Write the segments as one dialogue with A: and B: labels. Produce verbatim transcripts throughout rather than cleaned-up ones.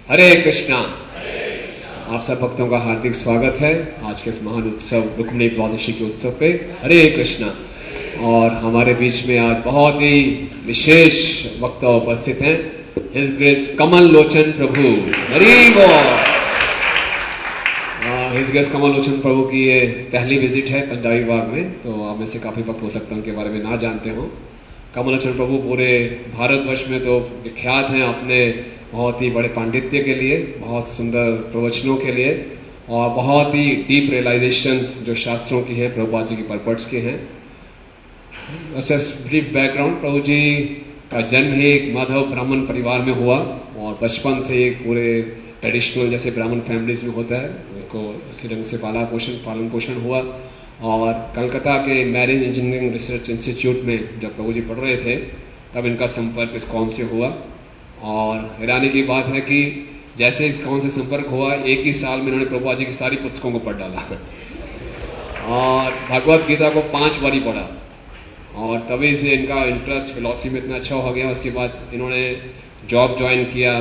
A: हरे कृष्णा। आप सब भक्तों का हार्दिक स्वागत है आज के इस महान उत्सव रुक्मिणी द्वादशी के उत्सव पे। हरे कृष्णा। और हमारे बीच में आज बहुत ही विशेष वक्ता उपस्थित हैं, हिज ग्रेस कमल लोचन प्रभु। हरि बोल। हिज ग्रेस कमल लोचन प्रभु की ये पहली विजिट है पंजाबी बाग में, तो आप में से काफी वक्त हो सकता है उनके बारे में ना जानते हो। कमल लोचन प्रभु पूरे भारतवर्ष में तो विख्यात हैं अपने बहुत ही बड़े पांडित्य के लिए, बहुत सुंदर प्रवचनों के लिए और बहुत ही डीप रियलाइजेशंस जो शास्त्रों की हैं, प्रभुपाद जी की परपट्स के हैं। ब्रीफ बैकग्राउंड, प्रभु जी का जन्म ही एक माधव ब्राह्मण परिवार में हुआ और बचपन से एक पूरे ट्रेडिशनल जैसे ब्राह्मण फैमिलीज में होता है उनको इसी ढंग से पाला पोषण पालन पोषण हुआ। और कलकत्ता के मैरिन इंजीनियरिंग रिसर्च इंस्टीट्यूट में जब प्रभु जी पढ़ रहे थे तब इनका संपर्क इस्कॉन से हुआ। और हैरानी की बात है कि जैसे इस्कॉन से संपर्क हुआ एक ही साल में इन्होंने प्रभुपाद जी की सारी पुस्तकों को पढ़ डाला और भगवत गीता को पांच बारी पढ़ा और तभी से इनका इंटरेस्ट फिलॉसफी में इतना अच्छा हो गया। उसके बाद इन्होंने जॉब ज्वाइन किया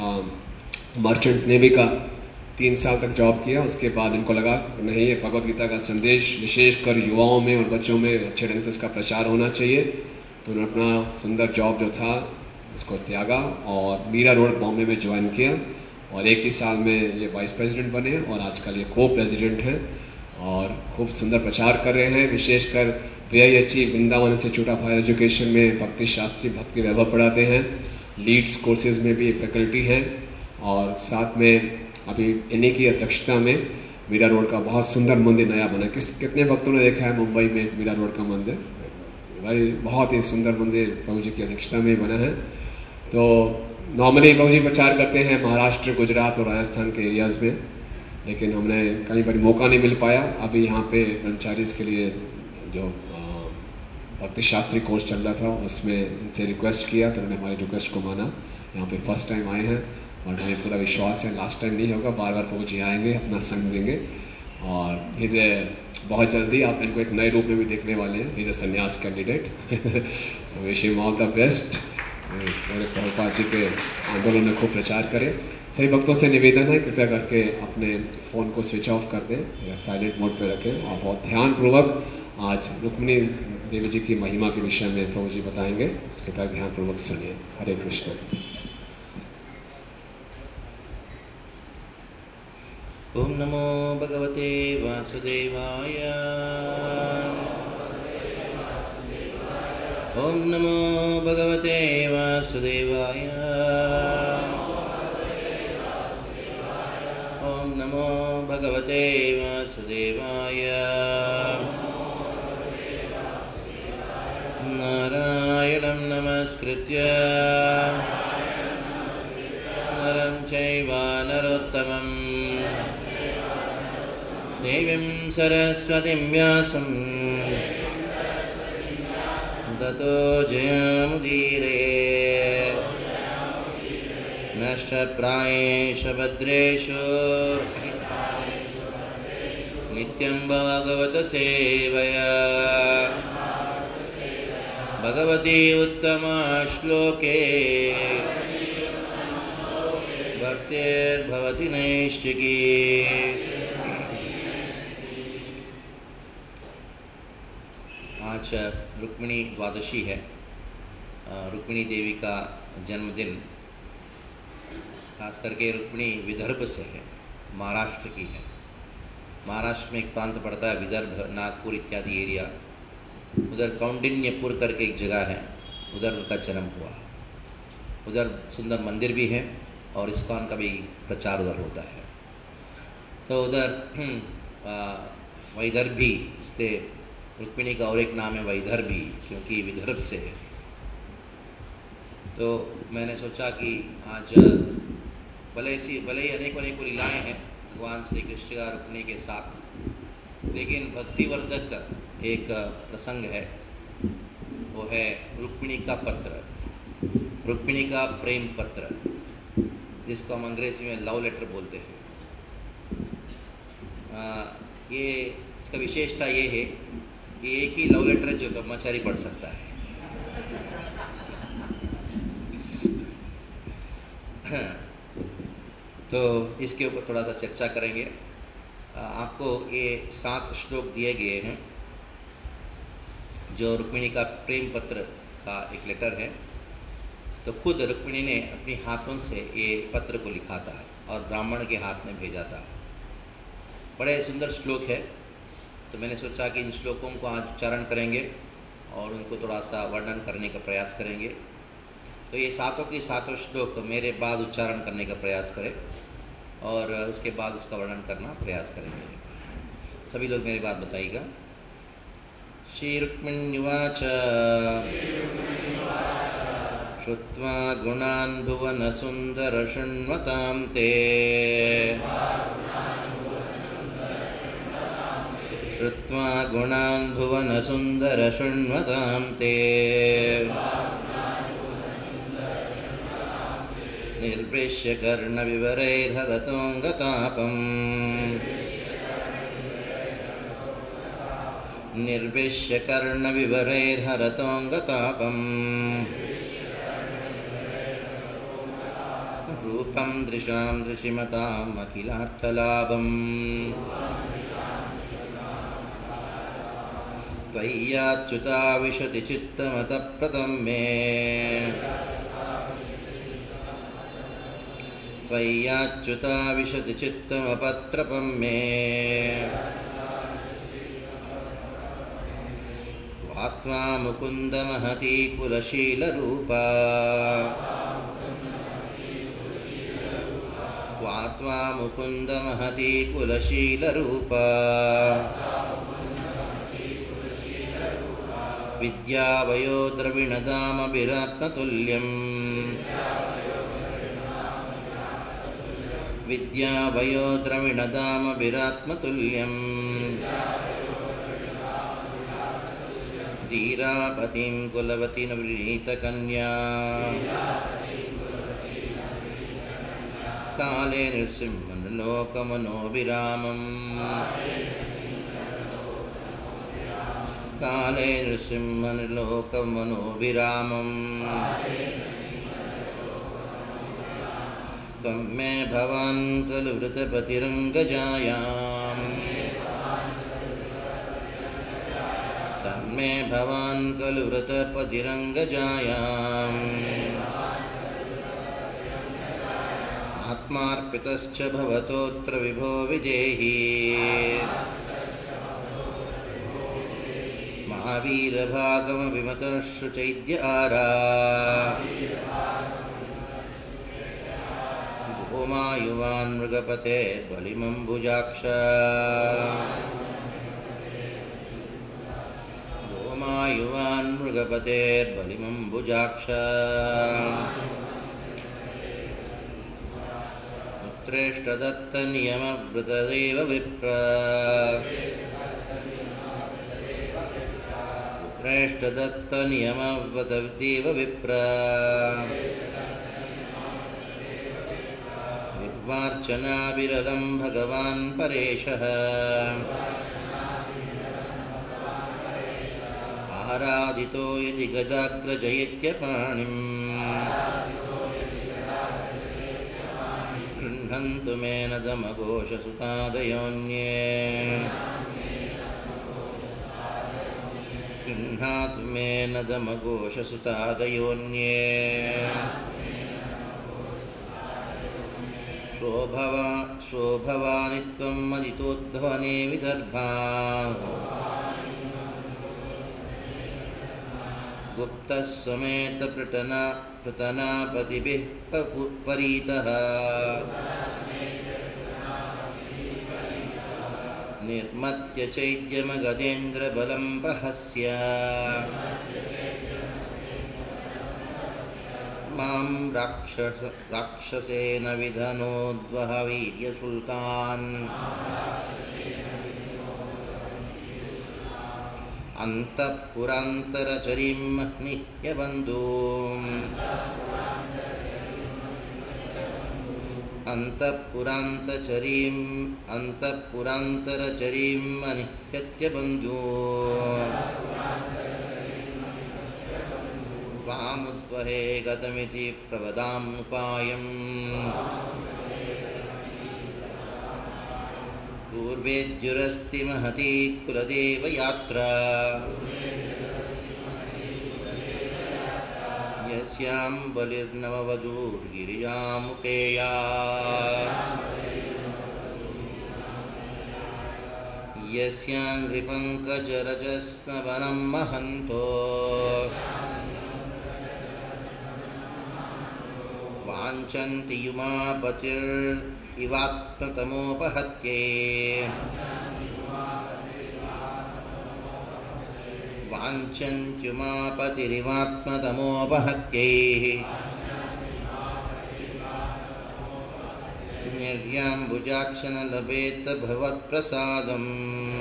A: मर्चेंट नेवी का, तीन साल तक जॉब किया। उसके बाद इनको लगा नहीं, ये भगवत गीता का संदेश विशेषकर युवाओं में और बच्चों में अच्छे ढंग से इसका प्रचार होना चाहिए, तो उन्होंने अपना सुंदर जॉब जो था उसको त्यागा और मीरा रोड बॉम्बे में ज्वाइन किया और एक ही साल में ये वाइस प्रेसिडेंट बने और आजकल ये को प्रेसिडेंट हैं और खूब सुंदर प्रचार कर रहे हैं। विशेषकर VIHE Vrindavan institute of higher education में भक्ति शास्त्री भक्ति वैभव पढ़ाते हैं, लीड्स कोर्सेज में भी फैकल्टी है और साथ में अभी इन्हीं की अध्यक्षता में मीरा रोड का बहुत सुंदर मंदिर नया बना। किस कितने भक्तों ने देखा है मुंबई में मीरा रोड का मंदिर? भाई बहुत ही सुंदर मंदिर प्रभु जी की अध्यक्षता में बना है। तो नॉर्मली प्रभु जी प्रचार करते हैं महाराष्ट्र, गुजरात और राजस्थान के एरियाज में, लेकिन हमने कई बार मौका नहीं मिल पाया। अभी यहाँ पे ब्रह्मचारीज के लिए जो भक्ति शास्त्री कोर्स चल रहा था उसमें इनसे रिक्वेस्ट किया तो उन्होंने हमारी रिक्वेस्ट को माना। यहाँ पे फर्स्ट टाइम आए हैं और हमें पूरा विश्वास है लास्ट टाइम नहीं होगा, बार बार प्रभु जी आएंगे, अपना संग देंगे और इज ए बहुत जल्दी आप इनको एक नए रूप में भी देखने वाले हैं। Is a sannyasa candidate so wish him all the best. मेरे प्रभुपाद जी के आंदोलन में खूब प्रचार करें। सभी भक्तों से निवेदन है कृपया करके अपने फ़ोन को स्विच ऑफ कर दें या साइलेंट मोड पे रखें और बहुत ध्यानपूर्वक आज रुक्मिणी देवी जी की महिमा के विषय में प्रभु जी बताएंगे, कृपया ध्यानपूर्वक सुनिए। हरे कृष्ण।
B: ओम नमो भगवते वासुदेवाय। ओम नमो भगवते वासुदेवाय। ओम नमो भगवते वासुदेवाय। नारायणं नमस्कृत्य नरं चैव नरोत्तमं देवीं सरस्वतीं व्यासं ततो जयमुदीरये। नष्टप्रायेषु भद्रेषु नित्यं भागवत सेवया भगवती उत्तमा श्लोके भक्तिर्भवति नैष्ठिकी। आज रुक्मिणी द्वादशी है, रुक्मिणी देवी का जन्मदिन। खास करके रुक्मिणी विदर्भ से है, महाराष्ट्र की है। महाराष्ट्र में एक प्रांत पड़ता है विदर्भ, नागपुर इत्यादि एरिया, उधर कौंडिन्यपुर करके एक जगह है, उधर उनका जन्म हुआ। उधर सुंदर मंदिर भी है और इस्कॉन का भी प्रचार उधर होता है। तो उधर वैदर्भी, इससे रुक्मिणी का और एक नाम है वैदर्भी, क्योंकि विदर्भ से है। तो मैंने सोचा कि आज भले ऐसी भले ही अनेक अनेक लीलाएँ हैं भगवान श्री कृष्ण का रुक्मिणी के साथ, लेकिन भक्तिवर्धक एक प्रसंग है, वो है रुक्मिणी का पत्र, रुक्मिणी का प्रेम पत्र, जिसको हम अंग्रेजी में लव लेटर बोलते हैं। आ, ये इसका विशेषता ये है कि एक ही लव लेटर जो ब्रह्मचारी पढ़ सकता है। तो इसके ऊपर थोड़ा सा चर्चा करेंगे। आपको ये सात श्लोक दिए गए हैं जो रुक्मिणी का प्रेम पत्र का एक लेटर है। तो खुद रुक्मिणी ने अपने हाथों से ये पत्र को लिखा था और ब्राह्मण के हाथ में भेजा था। बड़े सुंदर श्लोक है, तो मैंने सोचा कि इन श्लोकों को आज उच्चारण करेंगे और उनको थोड़ा सा वर्णन करने का प्रयास करेंगे। तो ये सातों के सातों श्लोक मेरे बाद उच्चारण करने का प्रयास करें और उसके बाद उसका वर्णन करना प्रयास करेंगे। सभी लोग मेरी बात बताइएगा। श्री रुक्मिण्युवाच श्रुत्वा गुणान् भुवन सुंदर शृण्वतां ते श्रुत्वा गुणान् भुवन सुंदर शृण्वतां ते निर्विश्य कर्ण विवरैर्हरतोऽङ्गतापम् निर्विश्य कर्ण विवरैर्हरतोऽङ्गतापम् रूपं दृशां दृशिमताम् अखिलार्थलाभम् त्वय्याच्युता विशति चित्तमतप्रतं मे त्वय्याच्युता विशति चित्तमपत्रपं मे वात्वा मुकुन्द महती कुलशीलरूपा वात्वा मुकुन्द महती कुलशीलरूपा विद्यावयो द्रविणदामभिरात्मतुल्यम् विद्यावयो द्रविणदामभिरात्मतुल्यम् धीरापतिं कुलवतीनवनीतकन्या काले नृसिंहलोकमनोभिरामम् काले नृसिंहलोकमनोभिरामम् त्वं मे भवान् खलु वृतपतिरङ्गजायाम् तन्मे भवान् खलु वृतपतिरङ्गजायाम् आत्मार्पितश्च भवतोऽत्र विभो विदेहि महावीरभागमविमतश्रुचैद्य आरा गोमायुवान् मृगपतेर्बलिमम्बुजाक्ष गोमायुवान् मृगपतेर्बलिमम्बुजाक्ष पुत्रेष्टदत्तनियमव्रतदेव विप्र पुत्रेष्टदत्तनियमव्रतदेव विप्र निर्वार्चना विरलं भगवान् परेशः आराधितो यदि गदाग्रजयत्यपाणिम् गृह्णन्तु मे नदमघोषसुतादयोन्ये गृह्णातु मे नदमघोषसुतादयोन्ये शोभवा शोभवानि त्वं मदितोद्भवने विदर्भा गुप्तः समेत पृटना पृतनापतिभिः परीतः निर्मत्य चैद्यमगधेन्द्रबलं प्रहस्य मां राक्षस राक्षसेन विधनोद्वह वीर्यशुल्कान् अन्तःपुरान्तरचरीं नित्यबन्धूम् अन्तःपुरान्तचरीम् अन्तःपुरान्तरचरीं नित्यबन्धूम् त्वामुद्वहे गतमिति प्रवदामुपायम् पूर्वेद्युरस्ति महती कुलदेव यात्रा यस्यां बलिर्नववधूर्गिरिजामुपेया यस्यां घ्रिपङ्कजरजस्नवनं महन्तो वाञ्छन्ति युमापतिरिवात्मतमोपहत्ये वाञ्छन्त्युमापतिरिवात्मतमोपहत्ये निर्याम्बुजाक्षन लभेत भवत्प्रसादम्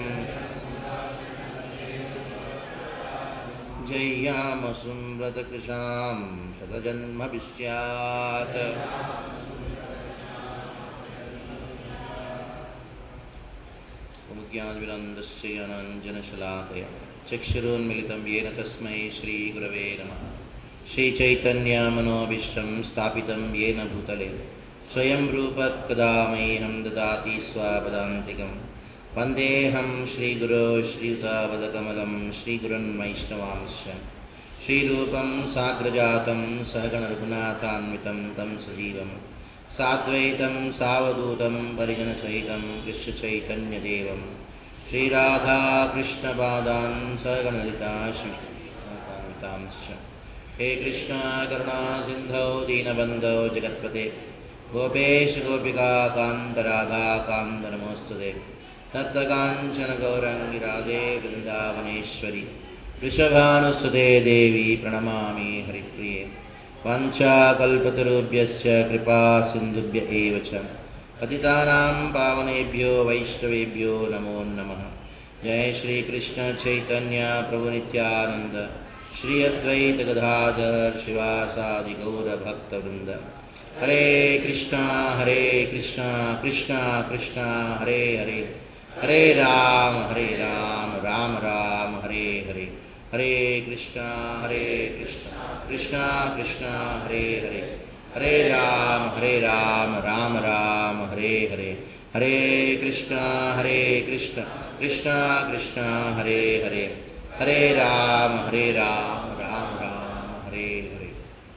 B: जय्यामसुम्रतकृशां शतजन्मभिः स्यात्। ज्ञानविरन्दस्य ज्ञानाञ्जनशलाकया चक्षुरुन्मिलितं येन तस्मै श्रीगुरवे नमः। श्रीचैतन्यमनोभीष्टं स्थापितं येन भूतले स्वयं रूपः कदा मह्यं ददाति स्वपदान्तिकं। वन्देऽहं श्रीगुरो श्रीयुतापदकमलं श्रीगुरुन्वैष्णवांश्च श्रीरूपं साग्रजातं सहगणरघुनाथान्वितं तं सजीवं साद्वैतं सावधूतं परिजनसहितं कृष्णचैतन्यदेवं श्रीराधाकृष्णपादान् सहगणललिता श्रीकान्वितांश्च। हे कृष्ण करुणा सिन्धौ दीनबन्धो जगत्पते गोपेश गोपिका कान्त राधा कान्त नमोस्तुते। तप्तकाञ्चन गौरङ्गी राधे वृन्दावनेश्वरी वृषभानुसुते देवी प्रणमामि हरिप्रिये। वाञ्छाकल्पतरुभ्यश्च कृपा सिन्धुभ्य एव च पतितानां पावनेभ्यो वैष्णवेभ्यो नमो नमः। जय श्री कृष्ण चैतन्य प्रभु नित्यानंद श्री अद्वैत गदाधर शिवासादि गौर भक्तवृंद। हरे कृष्णा हरे कृष्णा कृष्णा कृष्णा हरे हरे हरे राम हरे राम राम राम हरे हरे। हरे कृष्णा हरे कृष्णा कृष्णा कृष्णा हरे हरे हरे राम हरे राम राम राम हरे हरे। हरे कृष्णा हरे कृष्णा कृष्णा कृष्णा हरे हरे हरे राम हरे राम राम राम हरे हरे।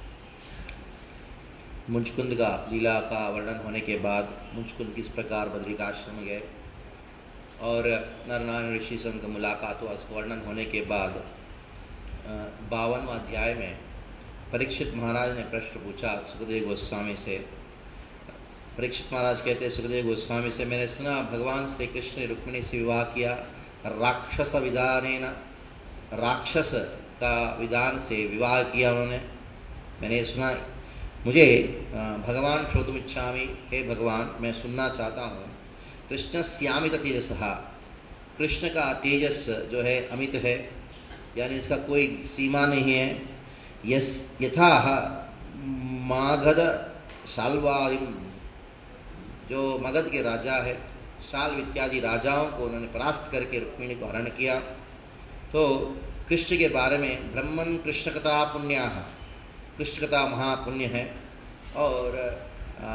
B: मुंचकुंद का लीला का वर्णन होने के बाद मुंचकुंद किस प्रकार बद्रिकाश्रम में गए और नरनारायण ऋषि संग मुलाकात हुआ, उसका वर्णन होने के बाद बावनवा अध्याय में परीक्षित महाराज ने प्रश्न पूछा सुखदेव गोस्वामी से। परीक्षित महाराज कहते हैं सुखदेव गोस्वामी से, मैंने सुना भगवान श्री कृष्ण ने रुक्मिणी से विवाह किया राक्षस विधानेन, राक्षस का विधान से विवाह किया उन्होंने, मैंने सुना। मुझे भगवान श्रोतुम इच्छामि, हे भगवान मैं सुनना चाहता हूँ। कृष्ण श्यामित तेजसः, कृष्ण का तेजस जो है अमित है, यानी इसका कोई सीमा नहीं है। यस यथा मागध शाल्वादि, जो मगध के राजा है, शाल्व इत्यादि राजाओं को उन्होंने परास्त करके रुक्मिणी को हरण किया। तो कृष्ण के बारे में ब्रह्मन कृष्ण कथा पुण्या, कृष्ण कथा महापुण्य है। और आ,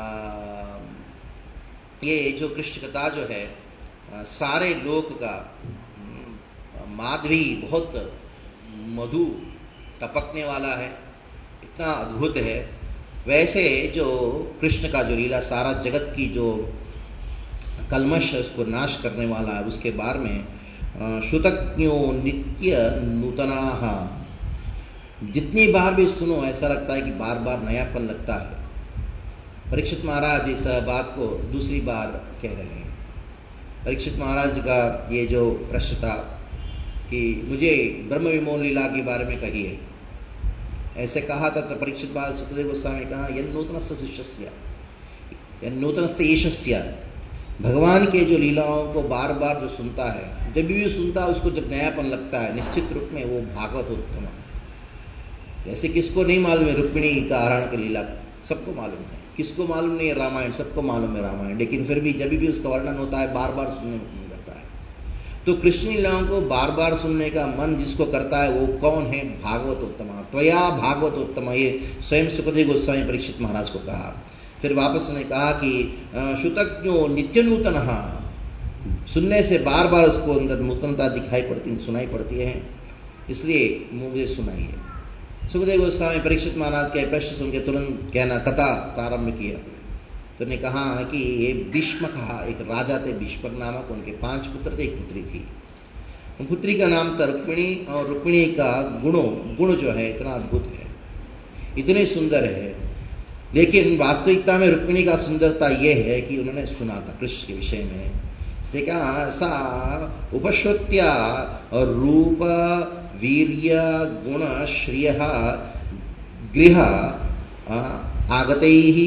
B: ये जो कृष्ण कथा जो है आ, सारे लोक का माधवी बहुत मधु टपकने वाला है, इतना अद्भुत है। वैसे जो कृष्ण का जो लीला सारा जगत की जो कलमश उसको नाश करने वाला है, उसके बारे में श्रुतज्ञो नित्य नूतनाः, जितनी बार भी सुनो ऐसा लगता है कि बार बार नयापन लगता है। परीक्षित महाराज इस बात को दूसरी बार कह रहे हैं। परीक्षित महाराज का ये जो प्रश्न था कि मुझे ब्रह्म विमोहन लीला के बारे में कहिए, ऐसे कहा था। तो परीक्षित महाराज सुखदेव गोस्वामी ने कहा यन् नूतनस्य शिष्यस्य यन् नूतनस्य ईशस्य, भगवान के जो लीलाओं को बार बार जो सुनता है, जब भी सुनता है उसको जब नयापन लगता है, निश्चित रूप में वो भागवत उत्तम। जैसे किसको नहीं मालूम है रुक्मिणी का हरण की लीला, सबको मालूम है। किसको मालूम नहीं है रामायण, सबको मालूम है रामायण, लेकिन फिर भी जब भी उसका वर्णन होता है बार बार सुनने में मन करता है। तो कृष्ण लीलाओं को बार बार सुनने का मन जिसको करता है वो कौन है? भागवतोत्तम। त्वया भागवतोत्तम, ये स्वयं सुखदेव गोस्वामी परीक्षित महाराज को कहा। फिर वापस ने कहा कि श्रुतज्ञो नित्य नूतन, सुनने से बार बार उसको अंदर नूतनता दिखाई पड़ती सुनाई पड़ती है, इसलिए मुझे सुनाइए। सुखदेव गोस्वामी परीक्षित महाराज के प्रश्न सुन के तुरंत कहना कथा प्रारंभ किया। तो ने कहा कि ये भीष्म कहा, एक राजा थे भीष्मक नामक, उनके पांच पुत्र थे, एक पुत्री थी। पुत्री का नाम था रुक्मिणी, और रुक्मिणी का गुणों गुण जो है इतना अद्भुत है, इतने सुंदर है। लेकिन वास्तविकता में रुक्मिणी का सुंदरता यह है कि उन्होंने सुना था कृष्ण के विषय में। इसलिए कहा सा उपश्रुत्या और रूप वीर्य गुण श्रिय गृह आगतैः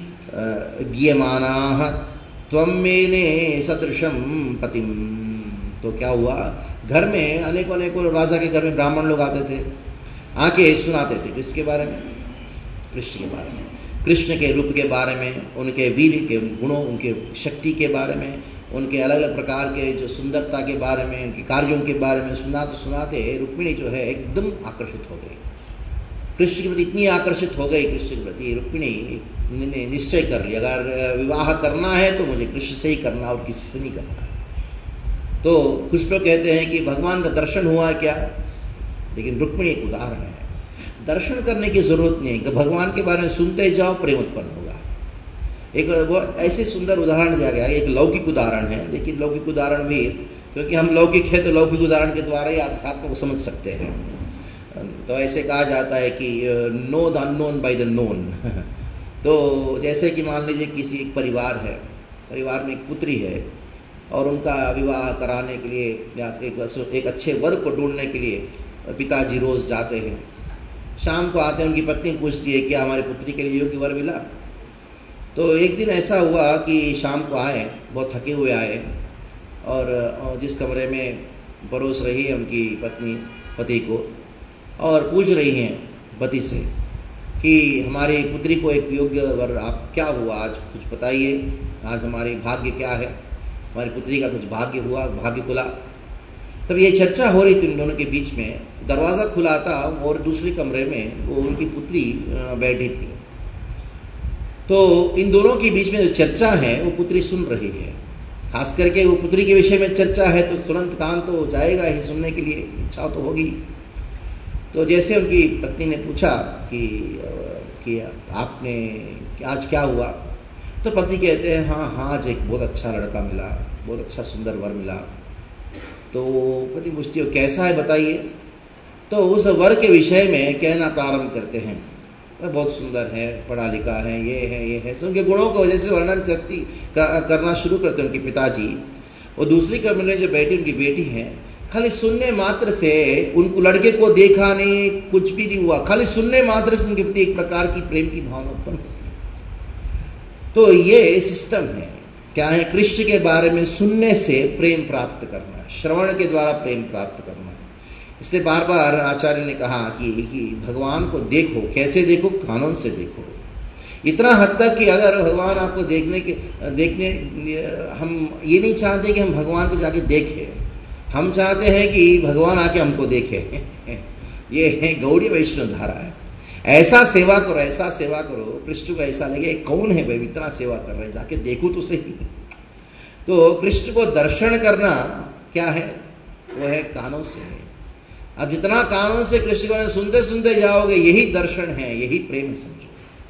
B: गीयमानाः त्वं मेने सदृशं पतिम। तो क्या हुआ, घर में अनेकों अनेकों राजा के घर में ब्राह्मण लोग आते थे, आके सुनाते थे किसके बारे में, कृष्ण के बारे में, कृष्ण के रूप के बारे में, उनके वीर के गुणों, उनके शक्ति के बारे में, उनके अलग अलग प्रकार के जो सुंदरता के बारे में, उनके कार्यों के बारे में सुनाते सुनाते रुक्मिणी जो है एकदम आकर्षित हो गई कृष्ण के प्रति, इतनी आकर्षित हो गई कृष्ण के प्रति, रुक्मिणी ने निश्चय कर लिया अगर विवाह करना है तो मुझे कृष्ण से ही करना और किसी से नहीं करना। तो कुछ लोग कहते हैं कि भगवान का दर्शन हुआ क्या, लेकिन रुक्मिणी एक उदाहरण है। दर्शन करने की जरूरत नहीं कि भगवान के बारे में सुनते जाओ, प्रेम उत्पन्न होगा। एक वो ऐसे सुंदर उदाहरण दिया गया, एक लौकिक उदाहरण है, लेकिन लौकिक उदाहरण भी, क्योंकि हम लौकिक है तो लौकिक उदाहरण के द्वारा ही आत्मा को समझ सकते हैं। तो ऐसे कहा जाता है कि know the unknown by the known. तो जैसे कि मान लीजिए किसी एक परिवार है, परिवार में एक पुत्री है और उनका विवाह कराने के लिए या एक, एक अच्छे वर को ढूंढने के लिए पिताजी रोज जाते हैं। शाम को आते हैं, उनकी पत्नी पूछती है क्या हमारी पुत्री के लिए योग्य वर मिला। तो एक दिन ऐसा हुआ कि शाम को आए, बहुत थके हुए आए, और जिस कमरे में परोस रही है उनकी पत्नी पति को, और पूछ रही हैं पति से कि हमारी पुत्री को एक योग्य वर आप क्या हुआ, आज कुछ बताइए, आज हमारी भाग्य क्या है, हमारी पुत्री का कुछ भाग्य हुआ, भाग्य खुला। तब ये चर्चा हो रही थी उन दोनों के बीच में। दरवाजा खुला था और दूसरे कमरे में वो उनकी पुत्री बैठी थी। तो इन दोनों के बीच में जो चर्चा है वो पुत्री सुन रही है, खास करके वो पुत्री के विषय में चर्चा है तो तुरंत कान तो जाएगा ही सुनने के लिए, इच्छा तो होगी। तो जैसे उनकी पत्नी ने पूछा कि, कि आपने आज क्या हुआ, तो पति कहते हैं हाँ हाँ आज एक बहुत अच्छा लड़का मिला, बहुत अच्छा सुंदर वर मिला। तो पति पूछती है कैसा है बताइए। तो उस वर के विषय में कहना प्रारंभ करते हैं, वह बहुत सुंदर है, पढ़ा लिखा है, ये है ये है, उनके गुणों को वजह से वर्णन करती करना शुरू करते हैं उनके पिताजी। और दूसरी कमरे में जो बेटी उनकी बेटी है, खाली सुनने मात्र से, उनको लड़के को देखा नहीं, कुछ भी नहीं हुआ, खाली सुनने मात्र से उनके प्रति एक प्रकार की प्रेम की भावना उत्पन्न होती है। तो ये सिस्टम है, क्या है, कृष्ण के बारे में सुनने से प्रेम प्राप्त करना, श्रवण के द्वारा प्रेम प्राप्त करना। इसलिए बार बार आचार्य ने कहा कि, कि भगवान को देखो, कैसे देखो, कानों से देखो। इतना हद तक कि अगर भगवान आपको देखने के देखने हम ये नहीं चाहते कि हम भगवान को जाके देखें, हम चाहते हैं कि भगवान आके हमको देखे। ये है गौड़ी वैष्णव धारा है। ऐसा सेवा करो, ऐसा सेवा करो, कृष्ण को ऐसा लगे कौन है भाई इतना सेवा कर रहे हैं, जाके देखो तो सही। तो कृष्ण को दर्शन करना क्या है, वो है कानों से है। अब जितना कानों से कृष्ण को सुनते सुनते जाओगे, यही दर्शन है, यही प्रेम है, समझो।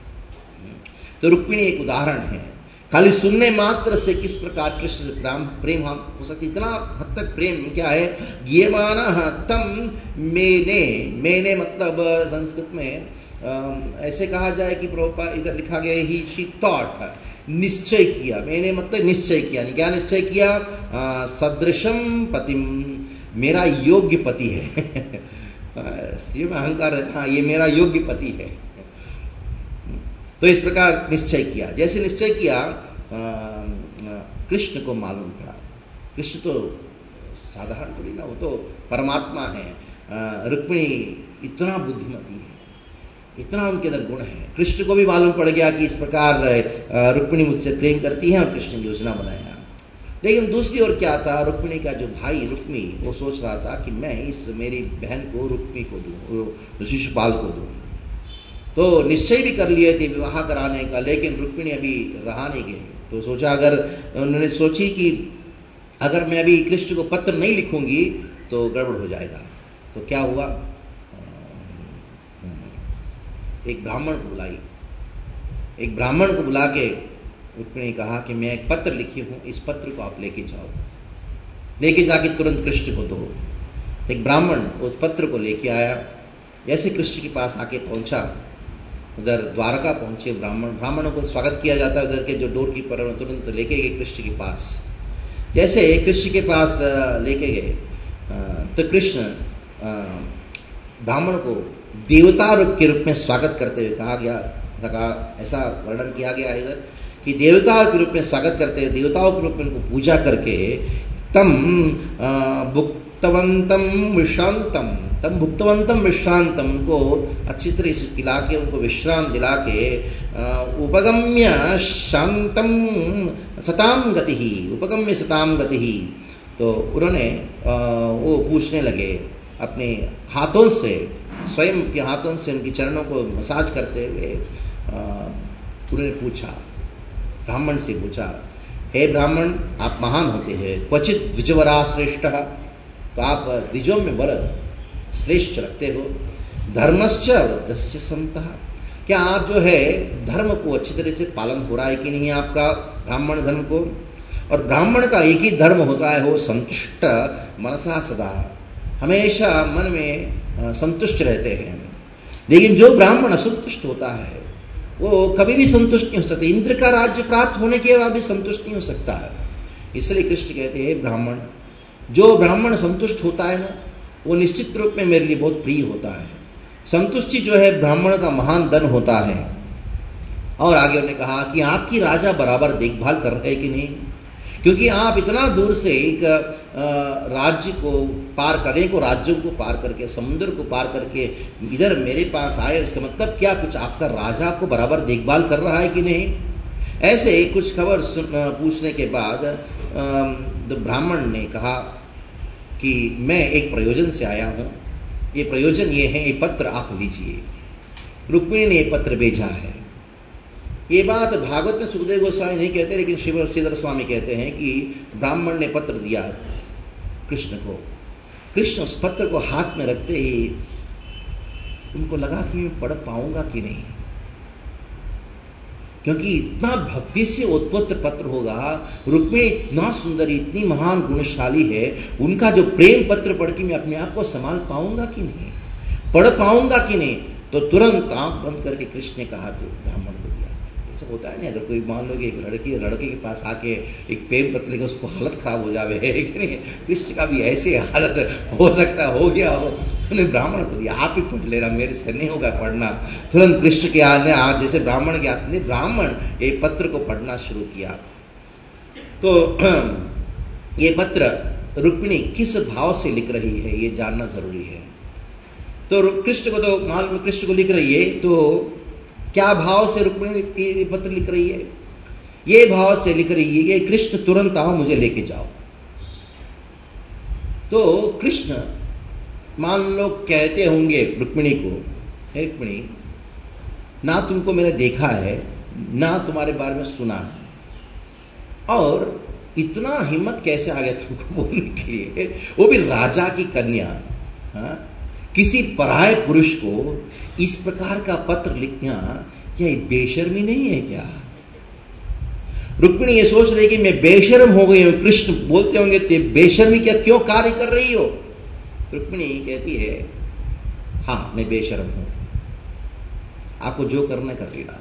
B: तो रुक्मिणी एक उदाहरण है, खाली सुनने मात्र से किस प्रकार कृष्ण से प्रेम प्रेम हो सकती, इतना हद तक प्रेम क्या है। गीयमाना तम मेने, मेने मतलब संस्कृत में आ, ऐसे कहा जाए कि प्रोपा इधर लिखा गया ही शी थॉट, निश्चय किया। मैंने मतलब निश्चय किया, क्या निश्चय किया, आ, सदृशम पतिम, मेरा योग्य पति है। ये में अहंकार है, हाँ ये मेरा योग्य पति है। तो इस प्रकार निश्चय किया। जैसे निश्चय किया, कृष्ण को मालूम पड़ा, कृष्ण तो साधारण थोड़ी ना, वो तो परमात्मा है। रुक्मिणी इतना बुद्धिमती है, इतना उनके अंदर गुण है। कृष्ण को भी मालूम पड़ गया कि इस प्रकार रुक्मिणी मुझसे प्रेम करती है, और कृष्ण ने योजना बनाया। लेकिन दूसरी ओर क्या था, रुक्मिणी का जो भाई रुक्मी, वो सोच रहा था कि मैं इस मेरी बहन को रुक्मी को दूं, शिशुपाल को दूं। तो निश्चय भी कर लिए थे विवाह कराने का, लेकिन रुक्मिणी अभी रहा नहीं गई। तो सोचा, अगर उन्होंने सोची कि अगर मैं अभी कृष्ण को पत्र नहीं लिखूंगी तो गड़बड़ हो जाएगा। तो क्या हुआ, एक ब्राह्मण को बुलाई, एक ब्राह्मण को बुला के रुक्मिणी कहा कि मैं एक पत्र लिखी हूं, इस पत्र को आप लेके जाओ, लेके जाके तुरंत कृष्ण को दो। तो एक ब्राह्मण उस पत्र को लेके आया, जैसे कृष्ण के पास आके पहुंचा, उधर द्वारका पहुंचे ब्राह्मण, ब्राह्मणों को स्वागत किया जाता है, उधर के जो डोर कीपर है तुरंत लेके गए कृष्ण के पास। जैसे कृष्ण के पास लेके गए तो कृष्ण ब्राह्मण को देवता रूप के रूप में स्वागत करते हुए कहा गया, कहा ऐसा वर्णन किया गया है इधर कि देवता के रूप में स्वागत करते हुए, देवताओं के रूप में उनको पूजा करके तम भुक्तवंतम विश्रांतम, तम भुक्तवंतम विश्रांतम, उनको अच्छी तरह से खिला के उनको विश्राम दिला के उपगम्य शांतम सताम गति ही, उपगम्य सताम गति ही। तो उन्होंने वो पूछने लगे अपने हाथों से, स्वयं के हाथों से उनके चरणों को मसाज करते हुए उन्होंने पूछा, ब्राह्मण से पूछा, हे ब्राह्मण आप महान होते हैं, क्वचित द्विजवरा श्रेष्ठ, तो आप द्विजों में वर श्रेष्ठ रखते हो, धर्मश्च वृद्धश्च संतः, क्या आप जो है धर्म को अच्छी तरह से पालन हो रहा है कि नहीं आपका ब्राह्मण धर्म को। और ब्राह्मण का एक ही धर्म होता है, वो संतुष्ट मनसा सदा, हमेशा मन में संतुष्ट रहते हैं। लेकिन जो ब्राह्मण असंतुष्ट होता है वो कभी भी संतुष्ट नहीं हो सकता, इंद्र का राज्य प्राप्त होने के बाद भी संतुष्ट नहीं हो सकता है। इसलिए कृष्ण कहते हैं ब्राह्मण, जो ब्राह्मण संतुष्ट होता है ना वो निश्चित रूप में मेरे लिए बहुत प्रिय होता है। संतुष्टि जो है ब्राह्मण का महान धन होता है। और आगे उन्होंने कहा कि आपकी राजा बराबर देखभाल कर रहे हैं कि नहीं, क्योंकि आप इतना दूर से एक राज्य को पार करने को, राज्यों को पार करके, समुद्र को पार करके इधर मेरे पास आए, इसका मतलब क्या कुछ आपका राजा आपको बराबर देखभाल कर रहा है कि नहीं। ऐसे कुछ खबर पूछने के बाद ब्राह्मण ने कहा कि मैं एक प्रयोजन से आया हूं, ये प्रयोजन ये है, ये पत्र आप लीजिए। रुक्मिणी ने ये पत्र भेजा है। ये बात भागवत में सुखदेव गोस्वामी नहीं कहते, लेकिन श्रीधर श्रीधर स्वामी कहते हैं कि ब्राह्मण ने पत्र दिया कृष्ण को। कृष्ण उस पत्र को हाथ में रखते ही उनको लगा कि मैं पढ़ पाऊंगा कि नहीं, क्योंकि इतना भक्ति से उत्पन्न पत्र होगा। रुक्मिणी इतना सुंदर, इतनी महान गुणशाली है, उनका जो प्रेम पत्र पढ़ के मैं अपने आप को संभाल पाऊंगा कि नहीं, पढ़ पाऊंगा कि नहीं। तो तुरंत आंख बंद करके कृष्ण ने कहा तो ब्राह्मण को दिया। ऐसा होता है नहीं, अगर कोई मान लो कि एक लड़की लड़के के पास आके एक प्रेम पत्र लेकर उसको हालत खराब हो जावे है कि नहीं, कृष्ण का भी ऐसे हालत हो सकता हो गया हो। उन्होंने ब्राह्मण को दिया, आप ही पढ़ लेना, मेरे से नहीं होगा पढ़ना। तुरंत कृष्ण के आने आज जैसे ब्राह्मण के हाथ में ब्राह्मण ये पत्र को पढ़ना शुरू किया। तो ये पत्र रुक्मिणी किस भाव से लिख रही है ये जानना जरूरी है। तो कृष्ण को तो मालूम, कृष्ण को लिख रही है, तो क्या भाव से रुक्मिणी पत्र लिख रही है, ये भाव से लिख रही है ये कृष्ण तुरंत आओ, मुझे लेके जाओ। तो कृष्ण मान लो कहते होंगे रुक्मिणी को, हे रुक्मिणी, ना तुमको मैंने देखा है ना तुम्हारे बारे में सुना है, और इतना हिम्मत कैसे आ गया तुमको बोलने के लिए, वो भी राजा की कन्या। हाँ, किसी पराये पुरुष को इस प्रकार का पत्र लिखना क्या ये बेशर्मी नहीं है क्या। रुक्मिणी ये सोच रही कि मैं बेशर्म हो गई हूं। कृष्ण बोलते होंगे ते बेशर्मी क्या क्यों कार्य कर रही हो। रुक्मिणी कहती है हां मैं बेशर्म हूं, आपको जो करना कर लेना।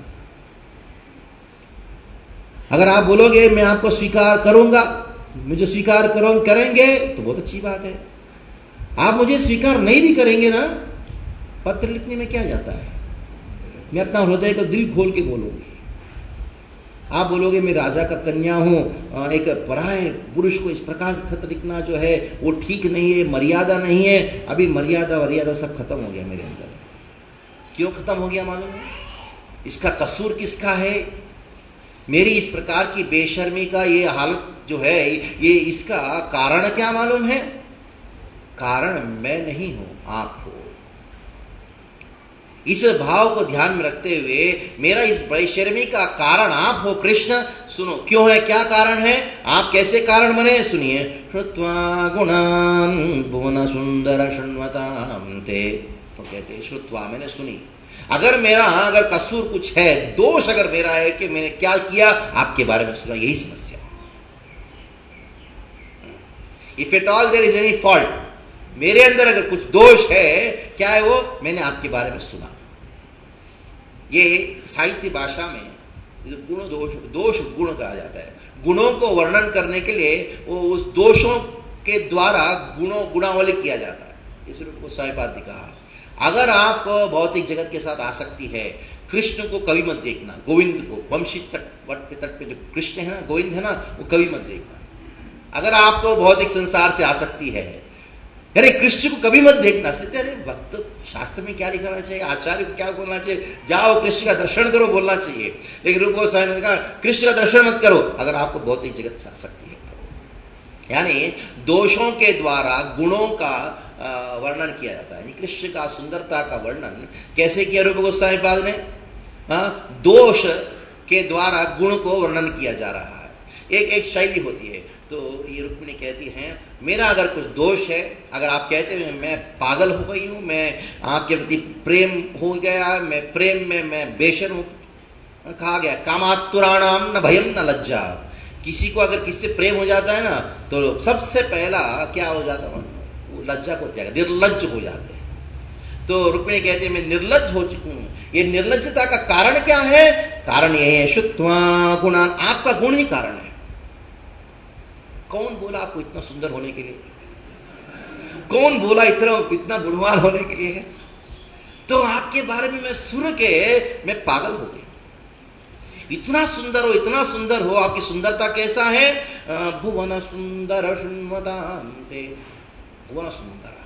B: अगर आप बोलोगे मैं आपको स्वीकार करूंगा, मुझे स्वीकार करो करेंगे तो बहुत अच्छी बात है। आप मुझे स्वीकार नहीं भी करेंगे ना, पत्र लिखने में क्या जाता है, मैं अपना हृदय को दिल खोल के बोलूंगी। आप बोलोगे मैं राजा का कन्या हूं, एक पराये पुरुष को इस प्रकार का खत लिखना जो है वो ठीक नहीं है, मर्यादा नहीं है। अभी मर्यादा वर्यादा सब खत्म हो गया मेरे अंदर। क्यों खत्म हो गया मालूम है? इसका कसूर किसका है? मेरी इस प्रकार की बेशर्मी का ये हालत जो है, ये इसका कारण क्या मालूम है? कारण मैं नहीं हूं, आप हो। इस भाव को ध्यान में रखते हुए मेरा इस वैषम्य का कारण आप हो कृष्ण, सुनो क्यों है, क्या कारण है, आप कैसे कारण बने, सुनिए। श्रुत्वा गुणान भुवन सुंदर शृण्वताम ते, तो कहते श्रुत्वा मैंने सुनी, अगर मेरा अगर कसूर कुछ है, दोष अगर मेरा है कि मैंने क्या किया, आपके बारे में सुना, यही समस्या। If at all there is any fault, मेरे अंदर अगर कुछ दोष है, क्या है वो, मैंने आपके बारे में सुना। ये साहित्य भाषा में गुण दोष दोष गुण कहा जाता है। गुणों को वर्णन करने के लिए वो उस दोषों के द्वारा गुणों गुणावली किया जाता है। इस रूप को साहित्य कहा। अगर आपको भौतिक जगत के साथ आसक्ति है, कृष्ण को कभी मत देखना, गोविंद को, वंशी तट वट पे तट पे जो कृष्ण है ना, गोविंद है ना, वो कभी मत देखना। अगर आपको भौतिक संसार से आसक्ति है, अरे कृष्ण को कभी मत देखना। अरे वक्त शास्त्र में क्या लिखना चाहिए, आचार्य को क्या बोलना चाहिए, जाओ कृष्ण का दर्शन करो बोलना चाहिए। लेकिन रूप गोस्वामी ने कहा कृष्ण का दर्शन मत करो अगर आपको भौतिक जगत से आसक्ति है तो। यानी दोषों के द्वारा गुणों का वर्णन किया जाता है। कृष्ण का सुंदरता का वर्णन कैसे किया रूप गोस्वामी पाद ने, हाँ, दोष के द्वारा गुण को वर्णन किया जा रहा है। एक एक शैली होती है। तो ये रुक्मिणी कहती हैं मेरा अगर कुछ दोष है, अगर आप कहते हैं मैं पागल हो गई हूं, मैं आपके प्रति प्रेम हो गया, मैं प्रेम में मैं बेशर हूं, कहा गया कामातुराणाम न भयम न लज्जा। किसी को अगर किससे प्रेम हो जाता है ना, तो सबसे पहला क्या हो जाता है, वो लज्जा को त्याग, निर्लज्ज हो जाते हैं। तो रुक्मिणी कहती है मैं निर्लज्ज हो चुकी हूं। ये निर्लज्जता का कारण क्या है, कारण यही है शुत्वा गुणान, आपका गुण ही कारण है। कौन बोला आपको इतना सुंदर होने के लिए, कौन बोला इतना इतना गुणवान होने के लिए है। तो आपके बारे में मैं सुन के मैं पागल हो गई। इतना सुंदर हो, इतना सुंदर हो, आपकी सुंदरता कैसा है, भुवन सुंदर शृण्वताम ते, भुवन सुंदर।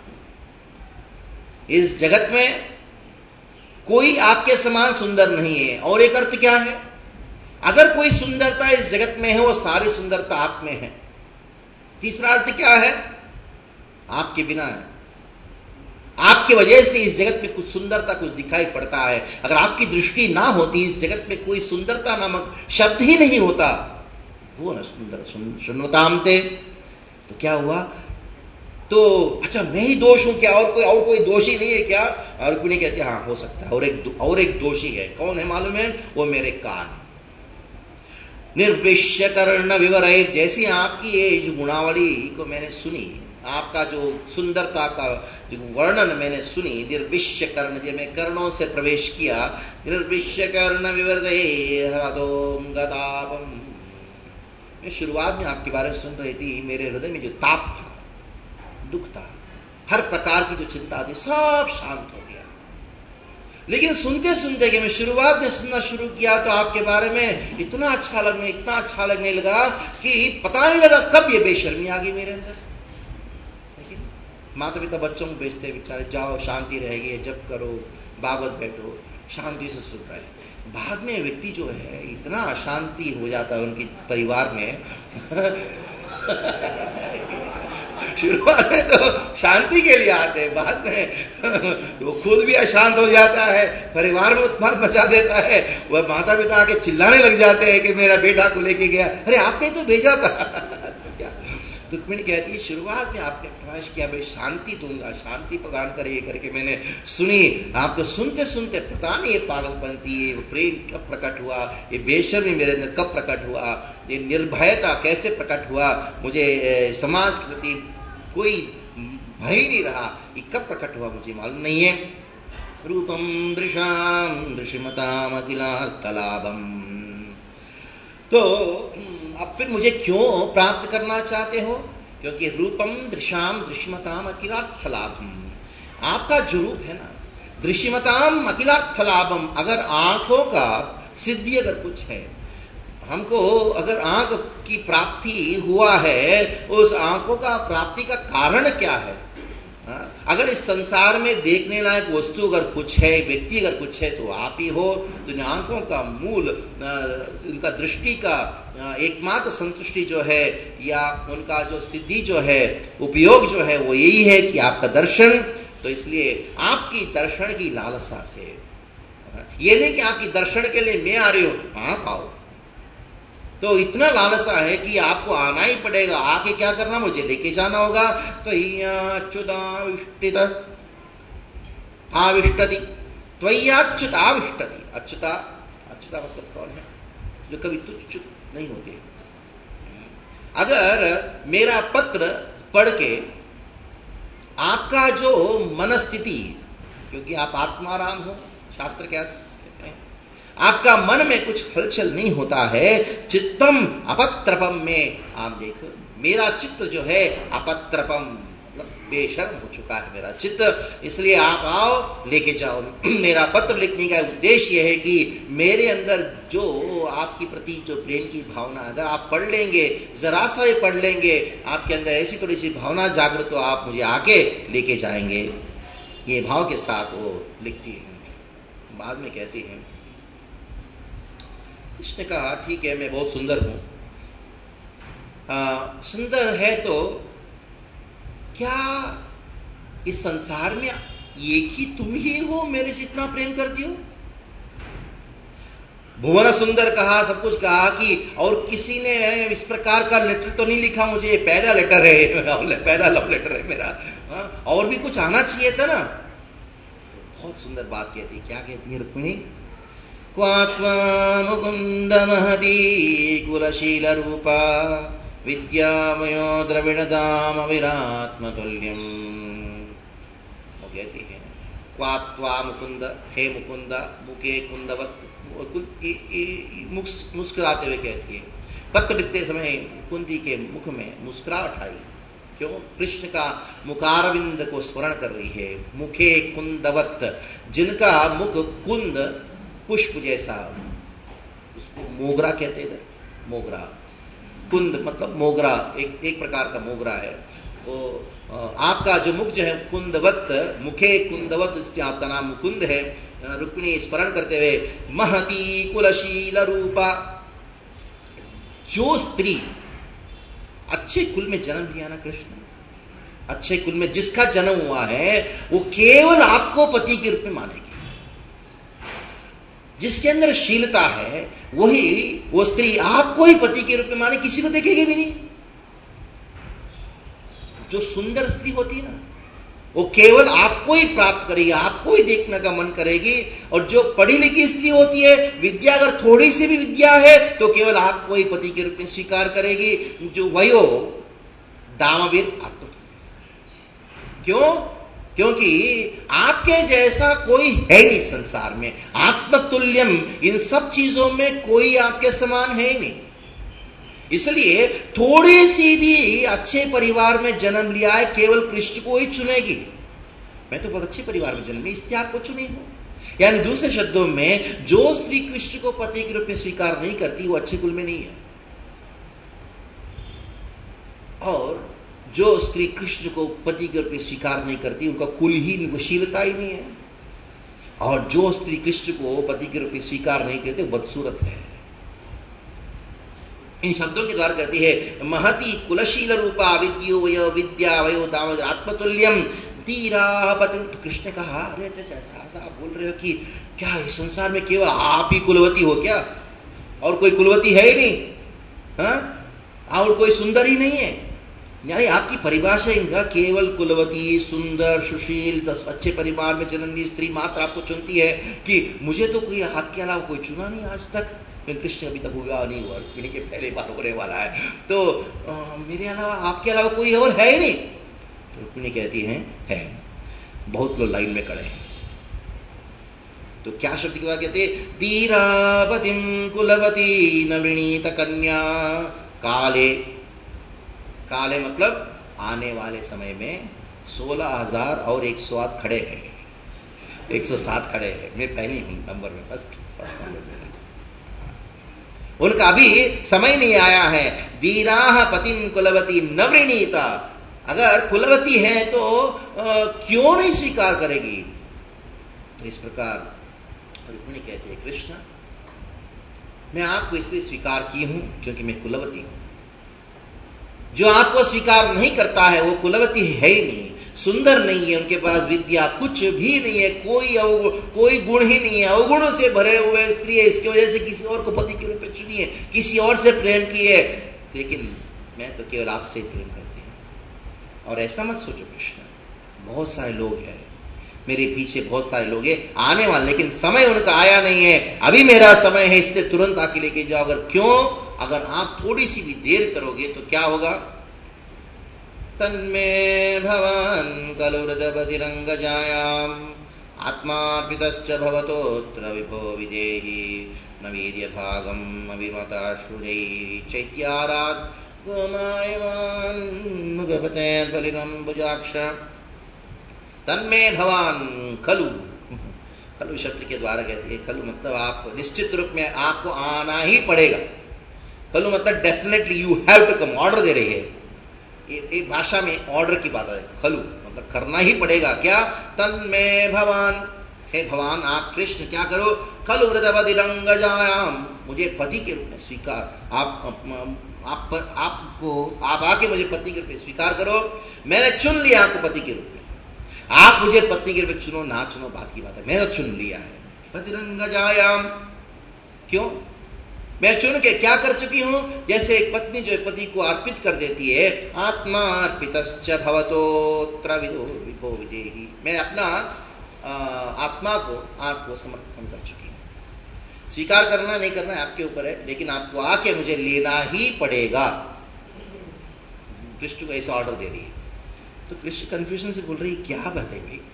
B: इस जगत में कोई आपके समान सुंदर नहीं है। और एक अर्थ क्या है, अगर कोई सुंदरता इस जगत में है, वो सारी सुंदरता आप में है। तीसरा अर्थ क्या है, आपके बिना है, आपकी वजह से इस जगत में कुछ सुंदरता कुछ दिखाई पड़ता है। अगर आपकी दृष्टि ना होती, इस जगत में कोई सुंदरता नामक शब्द ही नहीं होता। वो ना सुंदर शृण्वताम ते, तो क्या हुआ, तो अच्छा मैं ही दोष हूं क्या, और कोई और कोई दोषी नहीं है क्या। और रुक्मिणी कहती है हाँ हो सकता है, और एक और एक दोषी है। कौन है मालूम है, वो मेरे कान। निर्विश्य कर्ण विवरय, जैसी आपकी ये जो गुणावली को मैंने सुनी, आपका जो सुंदरता का जो वर्णन मैंने सुनी, निर्विश्य कर्ण, जब मैं कर्णों से प्रवेश किया, निर्विश्य कर्ण विवर्धये हृदोम गदापम, मैं शुरुआत में आपके बारे में सुन रही थी, मेरे हृदय में जो ताप था, दुख था, हर प्रकार की जो चिंता थी, सब शांत हो गया। लेकिन सुनते सुनते कि मैं शुरुआत में सुनना शुरू किया तो आपके बारे में इतना अच्छा लगने इतना अच्छा लगने लगा कि पता नहीं लगा कब ये बेशर्मी आ गई मेरे अंदर। लेकिन माता पिता बच्चों को भेजते बेचारे, जाओ शांति रहेगी, जब करो, भागवत बैठो, शांति से सुन रहे। बाद में व्यक्ति जो है इतना अशांति हो जाता है उनके परिवार में शुरुआत में तो शांति के लिए आते हैं, बाद में वो खुद भी अशांत हो जाता है, परिवार में उत्पात मचा देता है। वह माता पिता आके चिल्लाने लग जाते हैं कि मेरा बेटा को लेके गया, अरे आपने तो भेजा था तो क्या। तो रुक्मिणी कहती है शुरुआत में आपने प्रयास किया मैं शांति दूंगा, शांति प्रदान करिए करके मैंने सुनी। आपको सुनते सुनते पता नहीं ये पागलपंती, ये प्रेम कब प्रकट हुआ, ये बेशर्मी मेरे अंदर कब प्रकट हुआ, ये निर्भयता कैसे प्रकट हुआ, मुझे समाज के प्रति कोई भय नहीं रहा, ये कब प्रकट हुआ मुझे मालूम नहीं है। रूपम दृशाम दृश्यमताम अखिलार्थलाभम, तो अब फिर मुझे क्यों प्राप्त करना चाहते हो, क्योंकि रूपम दृश्याम दृश्यमताम अखिलार्थलाभम, आपका जो रूप है ना, दृश्यमताम अखिलार्थलाभम, अगर आंखों का सिद्धि अगर कुछ है, हमको अगर आंख की प्राप्ति हुआ है, उस आंखों का प्राप्ति का कारण क्या है। अगर इस संसार में देखने लायक वस्तु अगर कुछ है, व्यक्ति अगर कुछ है, तो आप ही हो। तो इन आंखों का मूल, उनका दृष्टि का एकमात्र संतुष्टि जो है, या उनका जो सिद्धि जो है, उपयोग जो है, वो यही है कि आपका दर्शन। तो इसलिए आपकी दर्शन की लालसा से ये नहीं कि आपकी दर्शन के लिए मैं आ रही हूं, आप आओ। तो इतना लालसा है कि आपको आना ही पड़ेगा, आके क्या करना, मुझे लेके जाना होगा। तो अच्युताविष्टित आविष्टति, त्वय्याच्युत आविष्टति। अच्युता, अच्युता मतलब कौन है? जो कभी तुच्छ नहीं होते। अगर मेरा पत्र पढ़ के आपका जो मनस्थिति, क्योंकि आप आत्माराम हो, शास्त्र क्या कहते हैं, आपका मन में कुछ हलचल नहीं होता है, चित्तम अपत्रपम में, आप देखो मेरा चित्त जो है अपत्रपम मतलब बेशर्म हो चुका है मेरा चित्त, इसलिए आप आओ, लेके जाओ। मेरा पत्र लिखने का उद्देश्य यह है कि मेरे अंदर जो आपकी प्रति जो प्रेम की भावना, अगर आप पढ़ लेंगे, जरा सा ही पढ़ लेंगे, आपके अंदर ऐसी थोड़ी सी भावना जागृत, तो आप मुझे आके लेके जाएंगे। ये भाव के साथ वो लिखती है। बाद में कहती हैं, कृष्ण कहा ठीक है मैं बहुत सुंदर हूं, सुंदर है तो क्या इस संसार में एक ही तुम ही हो मेरे से इतना प्रेम करती हो? भुवन सुंदर कहा, सब कुछ कहा कि और किसी ने इस प्रकार का लेटर तो नहीं लिखा मुझे, पहला लेटर है, पहला लव लेटर है मेरा, हाँ? और भी कुछ आना चाहिए था ना। तो बहुत सुंदर बात कहती, क्या कहती है रुक्मिणी, क्वात्मा मुकुंद महती कुलशील रूपा विद्यामयो द्रविणदाम अविरात्मतुल्यम। वो कहती है क्वात्वा मुकुंद, हे मुकुंद, मुखे कुंदवत, मुस्कुराते हुए कहती है। पत्र लिखते समय कुंती के मुख में मुस्कुराहट आई, क्यों? कृष्ण का मुखारविंद को स्मरण कर रही है। मुखे कुंदवत, जिनका मुख कुंद पुष्प जैसा, उसको मोगरा कहते हैं, मोगरा, कुंद मतलब मोगरा, एक एक प्रकार का मोगरा है। वो आपका जो मुख जो है कुंदवत, मुखे कुंदवत, इसलिए आपका नाम मुकुंद है। रुक्मिणी स्मरण करते हुए, महती कुलशील रूपा, जो स्त्री अच्छे कुल में जन्म लिया ना कृष्ण, अच्छे कुल में जिसका जन्म हुआ है, वो केवल आपको पति के रूप में मानेगी। जिसके अंदर शीलता है वही वो स्त्री आपको ही पति के रूप में माने, किसी को देखेगी भी नहीं। जो सुंदर स्त्री होती है ना, वो केवल आपको ही प्राप्त करेगी, आपको ही देखने का मन करेगी। और जो पढ़ी लिखी स्त्री होती है, विद्या अगर थोड़ी सी भी विद्या है तो केवल आपको ही पति के रूप में स्वीकार करेगी। जो वयो दामवीर आत्मतुल्य, क्यों? क्योंकि आपके जैसा कोई है नहीं संसार में, आत्मतुल्यम, इन सब चीजों में कोई आपके समान है ही नहीं। इसलिए थोड़ी सी भी अच्छे परिवार में जन्म लिया है, केवल कृष्ण को ही चुनेगी। मैं तो बहुत अच्छे परिवार में जन्म ली, इसलिए आपको चुनी हूं। यानी दूसरे शब्दों में, जो स्त्री कृष्ण को पति के रूप में स्वीकार नहीं करती, वो अच्छे कुल में नहीं है। और जो स्त्री कृष्ण को पति के रूप में स्वीकार नहीं करती, उनका कुल ही निगोशीलता ही नहीं है। और जो स्त्री कृष्ण को पति के रूप में स्वीकार नहीं करती, वो बदसूरत है। इन शब्दों के द्वारा कहती है, महती कुलशील रूपा विद्यो वयो विद्या वयो दामोदर आत्मतुल्यम तीरा पति। तो कृष्ण कहा, अरे जैसा ऐसा आप बोल रहे हो कि क्या इस संसार में केवल आप ही कुलवती हो क्या? और कोई कुलवती है ही नहीं, हाँ? और कोई सुंदर ही नहीं है? यानी आपकी परिभाषा इनका केवल कुलवती, सुंदर, सुशील, अच्छे परिवार में जन्म ली स्त्री मात्र आपको चुनती है, कि मुझे तो कोई आपके अलावा कोई चुना नहीं आज तक। कृष्ण अभी तक विवाह नहीं हुआ, रुक्मिणी के पहले बार होने वाला है, तो आ, मेरे अलावा आपके अलावा कोई और है ही नहीं। तो रुक्मिणी कहती है, है, बहुत लोग लाइन में खड़े हैं। तो क्या शब्द की बात कहते हैं? धीरावतीम कुलवती नवृणीत कन्या काले। काले मतलब आने वाले समय में सोलह हजार और एक सौ आठ खड़े हैं, एक सौ सात खड़े हैं। मैं पहली हूं नंबर में, फर्स्ट फर्स्ट नंबर में। उनका अभी समय नहीं आया है। धीराह पतिम कुलवती नवृणीता, अगर कुलवती है तो आ, क्यों नहीं स्वीकार करेगी? तो इस प्रकार रुक्मिणी कहती है, कृष्ण मैं आपको इसलिए स्वीकार की हूं क्योंकि मैं कुलवती हूं। जो आपको स्वीकार नहीं करता है वो कुलवती है ही नहीं, सुंदर नहीं है, उनके पास विद्या कुछ भी नहीं है, कोई कोई गुण ही नहीं है, अवगुणों से भरे हुए स्त्री है, इसकी वजह से किसी और को पति के रूप में चुनी है, किसी और से प्रेम की है, लेकिन मैं तो केवल आपसे ही प्रेम करती हूं। और ऐसा मत सोचो कृष्ण, बहुत सारे लोग हैं मेरे पीछे, बहुत सारे लोग हैं आने वाले, लेकिन समय उनका आया नहीं है, अभी मेरा समय है, इसलिए तुरंत आके लेके जाओ। अगर क्यों, अगर आप थोड़ी सी भी देर करोगे तो क्या होगा? तन्मे भवान खलु हृदयपतिरंगजायाम आत्मार्पितश्च भवतोऽत्र विभो विदेहि न वीर्यभागम अभिमताश्रुजै चैत्यारात् गोमायवान् मुगपतेन बलिरंबुजाक्ष। तन्मे भवान खलु, खलु शब्द के द्वारा कहते हैं, खलु मतलब आप निश्चित रूप में आपको आना ही पड़ेगा। खलु मतलब definitely you have to come, order दे रही है, ये भाषा में ऑर्डर की बात है। खलु मतलब करना ही पड़ेगा। क्या? तन्मे भवान, हे भगवान आप कृष्ण क्या करो, खलु हृदयपतिरंगजायाम, मुझे पति के रूप में स्वीकार, आप आप आपको आप आके मुझे पति के रूप में स्वीकार करो। मैंने चुन लिया आपको पति के रूप में, आप मुझे पत्नी के रूप में चुनो ना चुनो बात की बात है, मैंने तो चुन लिया है। पतिरंगजायाम, क्यों? मैं चुन के क्या कर चुकी हूं? जैसे एक पत्नी जो पति को अर्पित कर देती है, आत्मा अर्पितश्च भवतोऽत्र विभो विदेहि, मैं अपना आत्मा को आपको समर्पण कर चुकी हूं। स्वीकार करना नहीं करना आपके ऊपर है, लेकिन आपको आके मुझे लेना ही पड़ेगा। कृष्ण को ऐसा ऑर्डर दे रही है। तो कृष्ण कंफ्यूजन से बोल रही है, क्या बात है भाई,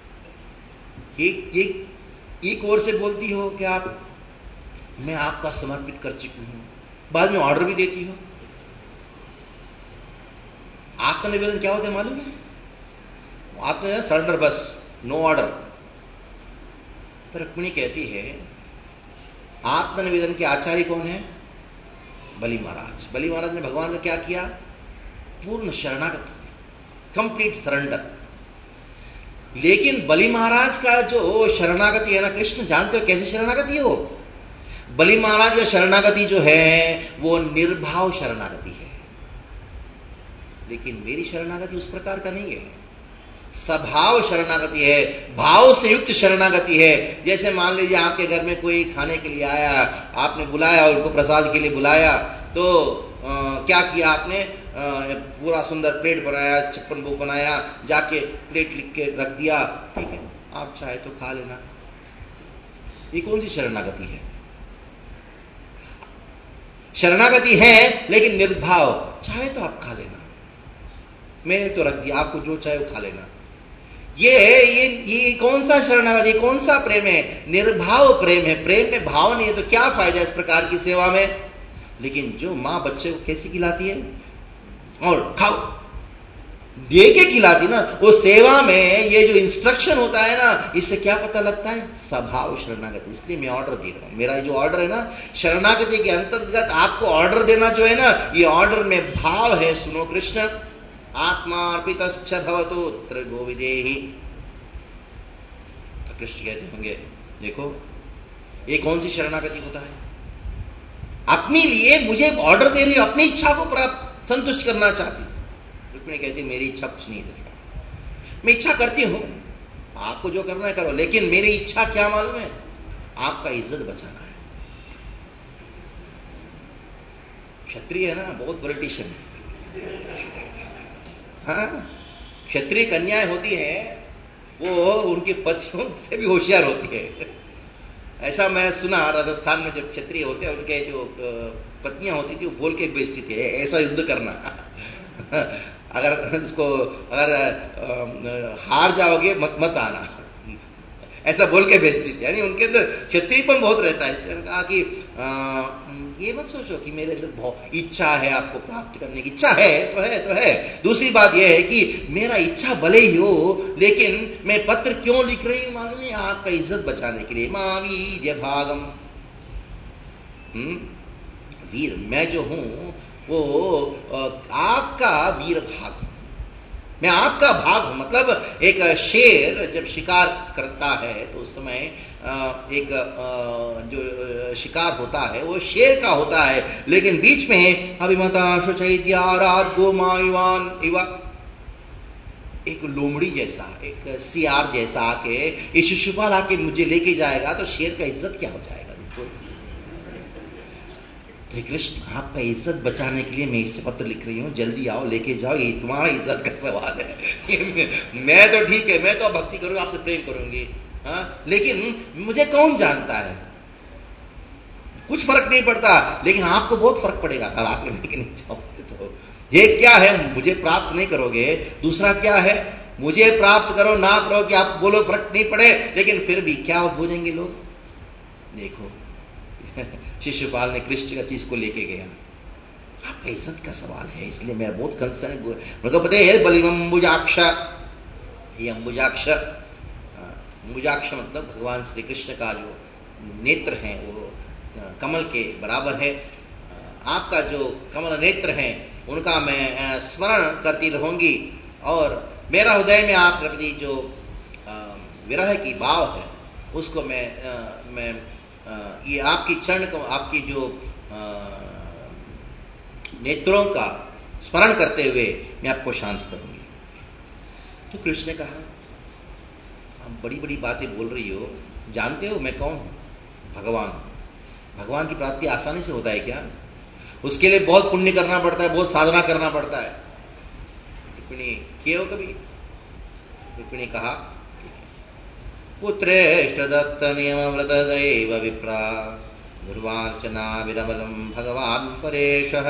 B: एक एक एक ओर से बोलती हो कि आप मैं आपका समर्पित कर चुकी हूं, बाद में ऑर्डर भी देती हो। आत्मनिवेदन क्या होता है मालूम है? आत्मनिवेदन सरेंडर, बस नो ऑर्डर। तो रुक्मिणी कहती है आत्मनिवेदन के आचार्य कौन है? बलि महाराज। बलि महाराज ने भगवान का क्या किया? पूर्ण शरणागत, कंप्लीट सरेंडर। लेकिन बलि महाराज का जो शरणागति है ना, कृष्ण जानते हो कैसे शरणागति है वो? बलि महाराज का शरणागति जो है वो निर्भाव शरणागति है, लेकिन मेरी शरणागति उस प्रकार का नहीं है, स्वभाव शरणागति है, भाव से युक्त शरणागति है। जैसे मान लीजिए आपके घर में कोई खाने के लिए आया, आपने बुलाया, उनको प्रसाद के लिए बुलाया, तो आ, क्या किया आपने? आ, पूरा सुंदर प्लेट बनाया, छप्पन भोग बनाया, जाके प्लेट लिख के रख दिया, ठीक है आप चाहे तो खा लेना। ये कौन सी शरणागति है? शरणागति है लेकिन निर्भाव, चाहे तो आप खा लेना, मैंने तो रख दिया, आपको जो चाहे वो खा लेना। ये ये ये कौन सा शरणागति, कौन सा प्रेम है? निर्भाव प्रेम है। प्रेम में भाव नहीं है तो क्या फायदा इस प्रकार की सेवा में? लेकिन जो मां बच्चे को कैसी खिलाती है, और खाओ दे के खिलाती ना, वो सेवा में ये जो इंस्ट्रक्शन होता है ना, इससे क्या पता लगता है? स्वभाव शरणागति। इसलिए मैं ऑर्डर दे रहा हूं, मेरा जो ऑर्डर है ना, शरणागति के अंतर्गत आपको ऑर्डर देना जो है ना, ये ऑर्डर में भाव है। सुनो कृष्ण, आत्मार्पितश्च भवतोऽत्र विभो विदेहि। तो कृष्ण कहते होंगे देखो ये कौन सी शरणागति होता है? अपने लिए मुझे ऑर्डर दे रही हो, अपनी इच्छा को प्राप्त संतुष्ट करना चाहती। रुक्मिणी कहती मेरी इच्छा कुछ नहीं है, मैं इच्छा करती हूं आपको जो करना है करो, लेकिन मेरी इच्छा क्या मालूम है? आपका इज्जत बचाना है। क्षत्रिय है ना, बहुत पॉलिटिशियन है। हाँ, क्षत्रिय कन्याएं होती हैं वो उनके पतियों से भी होशियार होती है। ऐसा मैंने सुना, राजस्थान में जब क्षत्रिय होते हैं उनके जो पत्नियां होती थी वो बोल के बेचती थी ऐसा युद्ध करना। अगर उसको अगर हार जाओगे मत मत आना, ऐसा बोल के बेचती थी। यानी उनके अंदर क्षत्रियपन बहुत रहता है। इसलिए कहा कि आ, ये मत सोचो कि मेरे अंदर बहुत इच्छा है, आपको प्राप्त करने की इच्छा है तो है तो है। दूसरी बात यह है कि मेरा इच्छा भले ही हो, लेकिन मैं पत्र क्यों लिख रही हूं मालूम है? आपका इज्जत बचाने के लिए। मां वीर्य भागम, वीर मैं जो हूं वो आपका वीर भाग, मैं आपका भाग हूं। मतलब एक शेर जब शिकार करता है तो उस समय एक जो शिकार होता है वो शेर का होता है, लेकिन बीच में अभिमता शुचैद्यारात गोमायुवान इवा एक लोमड़ी जैसा, एक सियार जैसा आके ये शिशुपाल आके मुझे लेके जाएगा तो शेर का इज्जत क्या हो जाएगा। देखो तो कृष्ण आपका इज्जत बचाने के लिए मैं इससे पत्र लिख रही हूं, जल्दी आओ लेके जाओ, ये तुम्हारा इज्जत का सवाल है। मैं तो ठीक है, मैं तो भक्ति करूंगी, आपसे प्रेम करूंगी, हाँ, लेकिन मुझे कौन जानता है, कुछ फर्क नहीं पड़ता, लेकिन आपको बहुत फर्क पड़ेगा अगर आप लेके नहीं जाओगे तो। ये क्या है, मुझे प्राप्त नहीं करोगे, दूसरा क्या है, मुझे प्राप्त करो ना करो कि आप बोलो फर्क नहीं पड़े, लेकिन फिर भी क्या बोलेंगे लोग। देखो शिशुपाल ने कृष्ण का चीज को लेके गया, आपका इज्जत का सवाल है, इसलिए मेरा बहुत कंसर्न। मेरे को पता है बलिम अंबुजाक्ष, ये अंबुजाक्ष, अंबुजाक्ष मतलब भगवान श्री कृष्ण का जो नेत्र है वो कमल के बराबर है। आपका जो कमल नेत्र है उनका मैं स्मरण करती रहूंगी, और मेरा हृदय में आप प्रति जो विरह की भाव है उसको मैं मैं ये आपकी चरण को, आपकी जो नेत्रों का स्मरण करते हुए मैं आपको शांत करूंगी। तो कृष्ण ने कहा, हम बड़ी बड़ी बातें बोल रही हो, जानते हो मैं कौन हूं? भगवान। भगवान की प्राप्ति आसानी से होता है क्या? उसके लिए बहुत पुण्य करना पड़ता है, बहुत साधना करना पड़ता है। रुक्मिणी किए हो कभी? रुक्मिणी कहा, पुत्रेष्ट दत्त नियम व्रत दैव विप्रा गुरुवार्चना विरमलम भगवान परेशः।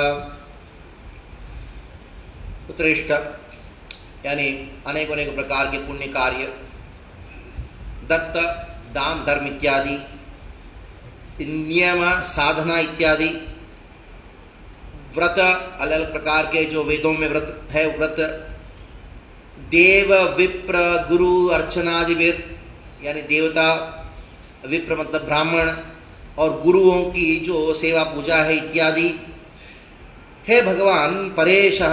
B: पुत्रेष्ट यानी अनेक अनेक प्रकार के पुण्य कार्य, दत्त दान धर्म इत्यादि, नियम साधना इत्यादि, व्रत अलग अलग प्रकार के जो वेदों में व्रत है व्रत, देव विप्र गुरु अर्चनादिवीर यानी देवता, विप्र मतलब ब्राह्मण, और गुरुओं की जो सेवा पूजा है इत्यादि। हे भगवान परेशः,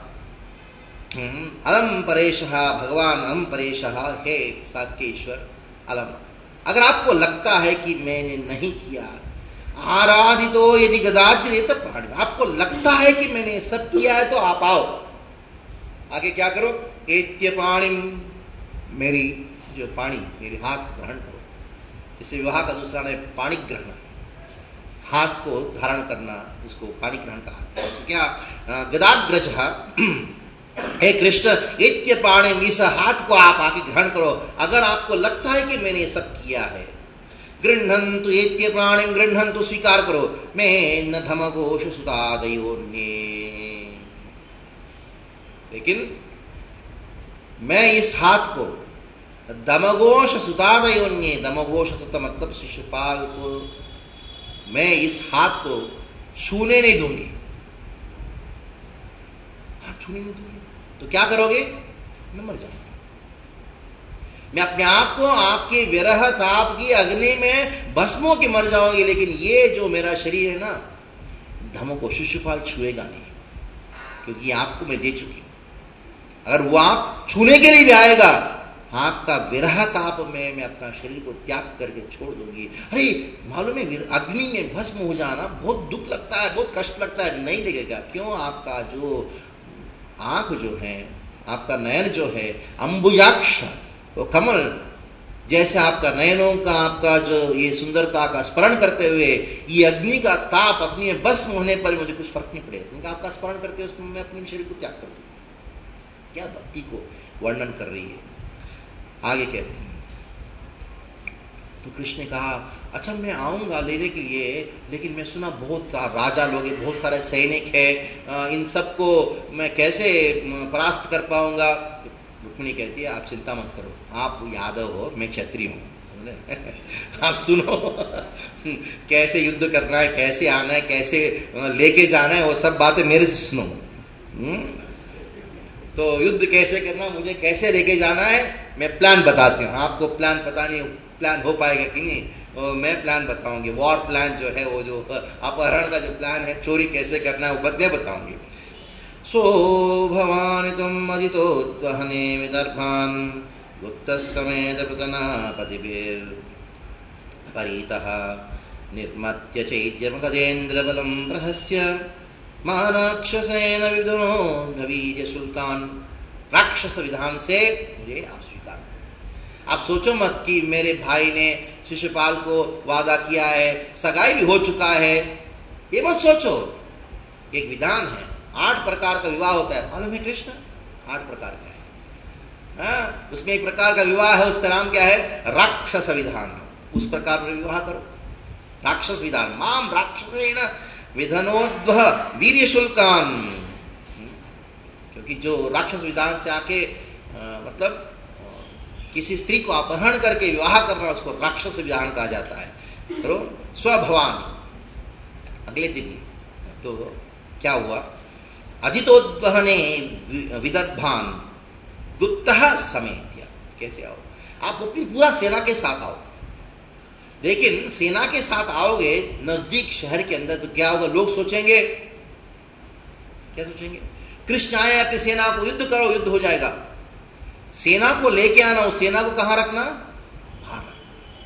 B: अलम परेशः, भगवान अलम परेशः, हे साकेश्वर अलम। अगर आपको लगता है कि मैंने नहीं किया, आराधितो यदि गदाज्रेत प्राणी, आपको लगता है कि मैंने सब किया है तो आप आओ, आगे क्या करो, एत्य पाणिम, मेरी जो पाणी, मेरे हाथ को ग्रहण करो। इसे विवाह का दूसरा नाम पाणी ग्रहण, हाथ को धारण करना, उसको पाणी ग्रहण कहा। तो क्या गदाग्रज, हे कृष्ण एत्य पाणिम, इस हाथ को आप आके ग्रहण करो, अगर आपको लगता है कि मैंने सब किया है। गृह्णन्तु एत्य प्राणिम, गृह्णन्तु स्वीकार करो, मैं न धमघोष सुतादयोन्ये, लेकिन मैं इस हाथ को दमघोष सुतादयोन्ये, दमघोष सुत मतलब शिशुपाल को मैं इस हाथ को छूने नहीं दूंगी, हाथ छूने नहीं दूंगी। तो क्या करोगे? मैं मर जाऊंगा, मैं अपने आप को आपके विरह ताप की अग्नि में भस्मों के मर जाओगे, लेकिन ये जो मेरा शरीर है ना, धमों को शिशुपाल छुएगा नहीं, क्योंकि आपको मैं दे चुकी हूं। अगर वो आप छूने के लिए भी आएगा, आपका विरह ताप में मैं अपना शरीर को त्याग करके छोड़ दूंगी। अरे मालूम है, अग्नि में भस्म हो जाना बहुत दुख लगता है, बहुत कष्ट लगता है, नहीं लगेगा। क्यों? आपका जो आंख जो है, आपका नयन जो है, अंबुजाक्ष, वो कमल जैसे आपका नयनों का, आपका जो ये सुंदरता का स्मरण करते हुए ये अग्नि का ताप अपनी में भस्म होने पर मुझे कुछ फर्क नहीं पड़ेगा, क्योंकि आपका स्मरण करते हुए मैं अपने शरीर को त्याग कर दूंगा। क्या भक्ति को वर्णन कर रही है। आगे कहते हैं, तो कृष्ण ने कहा, अच्छा मैं आऊंगा लेने के लिए, लेकिन मैं सुना बहुत राजा लोग हैं, बहुत सारे सैनिक हैं, इन सबको मैं कैसे परास्त कर पाऊंगा? रुक्मिणी कहती है, आप चिंता मत करो, आप यादव हो, मैं क्षत्रिय हूं, आप सुनो कैसे युद्ध करना है, कैसे आना है, कैसे लेके जाना है, वो सब बातें मेरे से सुनो। तो युद्ध कैसे करना, मुझे कैसे लेके जाना है, मैं प्लान बताती हूँ आपको। प्लान पता नहीं प्लान हो पाएगा कि नहीं, तो मैं प्लान बताऊंगी। वॉर प्लान जो है, वो जो अपहरण का जो प्लान है, चोरी कैसे करना है, वो मैं बताऊंगी। सो भवानि तुम अजितोद्वहने विदर्भान् गुप्तः समेत पृतनापतिभिर्परीतः निर्मत्य चैद्यमगजेन्द्रबलं प्रहस्य माराक्षसेन विदुनो नवीर्य शुल्कान्। राक्षस विधान से मुझे आप स्वीकार। आप सोचो मत कि मेरे भाई ने शिशुपाल को वादा किया है, सगाई भी हो चुका है, ये मत सोचो। एक विधान है, आठ प्रकार का विवाह होता है, मालूम है कृष्ण? आठ प्रकार का है। हाँ, उसमें एक प्रकार का विवाह है, उसका नाम क्या है? राक्षस विधान। उस प्रकार का विवाह करो, राक्षस विधान। माम राक्षसेन विधनोद्वह वीर्य शुल्कान। क्योंकि जो राक्षस विधान से आके आ, मतलब किसी स्त्री को अपहरण करके विवाह करना, उसको राक्षस विधान कहा जाता है। तो स्वभवान। अगले दिन तो क्या हुआ? अजितोद्वहने विदर्भान गुप्तः समेत्य। कैसे आओ? आप अपनी पूरा सेना के साथ आओ, लेकिन सेना के साथ आओगे नजदीक शहर के अंदर तो क्या होगा? लोग सोचेंगे, क्या सोचेंगे? कृष्ण आए, अपनी सेना को युद्ध करो, युद्ध हो जाएगा। सेना को लेके आना, उस सेना को कहां रखना? बाहर रखना।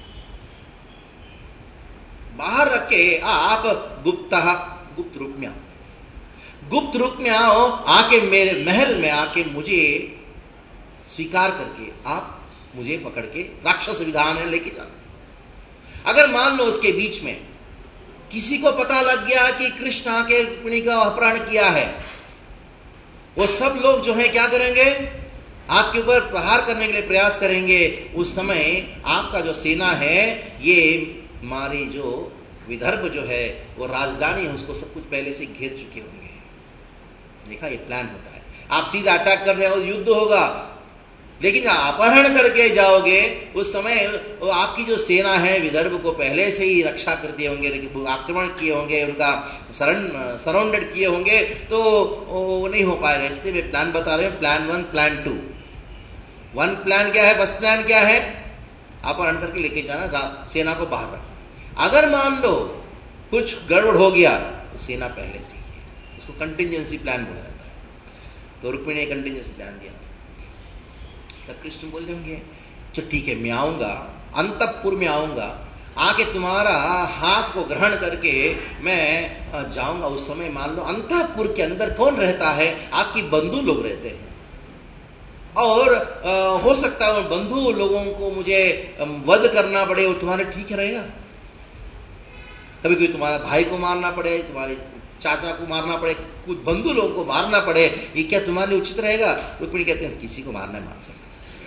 B: बाहर रख के आप गुप्तः, गुप्त रूप में आओ, गुप्त रूप में आओ, आके मेरे महल में आके मुझे स्वीकार करके आप मुझे पकड़ के राक्षस विधान है लेके जाना। अगर मान लो उसके बीच में किसी को पता लग गया कि कृष्ण आके रुक्मिणी का अपहरण किया है, वो सब लोग जो है क्या करेंगे? आपके ऊपर प्रहार करने के लिए प्रयास करेंगे। उस समय आपका जो सेना है, ये हमारी जो विदर्भ जो है वो राजधानी है, उसको सब कुछ पहले से घेर चुके होंगे। देखा, ये प्लान होता है। आप सीधा अटैक कर रहे हो, युद्ध होगा, लेकिन अपहरण करके जाओगे उस समय आपकी जो सेना है विदर्भ को पहले से ही रक्षा कर दिए होंगे, आक्रमण किए होंगे, उनका सराउंडेड किए होंगे, तो वो नहीं हो पाएगा। इसलिए मैं प्लान बता रहे हूं, plan one, plan two. One plan क्या है? फर्स्ट प्लान क्या है? अपहरण करके लेके जाना, सेना को बाहर रखना। अगर मान लो कुछ गड़बड़ हो गया तो सेना पहले से ही है, इसको कंटिजेंसी प्लान बोला जाता है। तो रुक्मिणी ने कंटिजेंसी प्लान दिया। तब कृष्ण बोल रहे होंगे, चलो ठीक है, मैं आऊंगा, अंतपुर में आऊंगा, आके तुम्हारा हाथ को ग्रहण करके मैं जाऊंगा। उस समय मान लो अंतपुर के अंदर कौन रहता है? आपकी बंधु लोग रहते हैं, और आ, हो सकता है उन बंधु लोगों को मुझे वध करना पड़े, और तुम्हारे ठीक रहेगा? कभी कभी तुम्हारा भाई को मारना पड़े, तुम्हारे चाचा को मारना पड़े, कुछ बंधु लोगों को मारना पड़े, ये क्या तुम्हारे लिए उचित रहेगा? रुक्मिणी कहते हैं, किसी को मारना है मार सकते,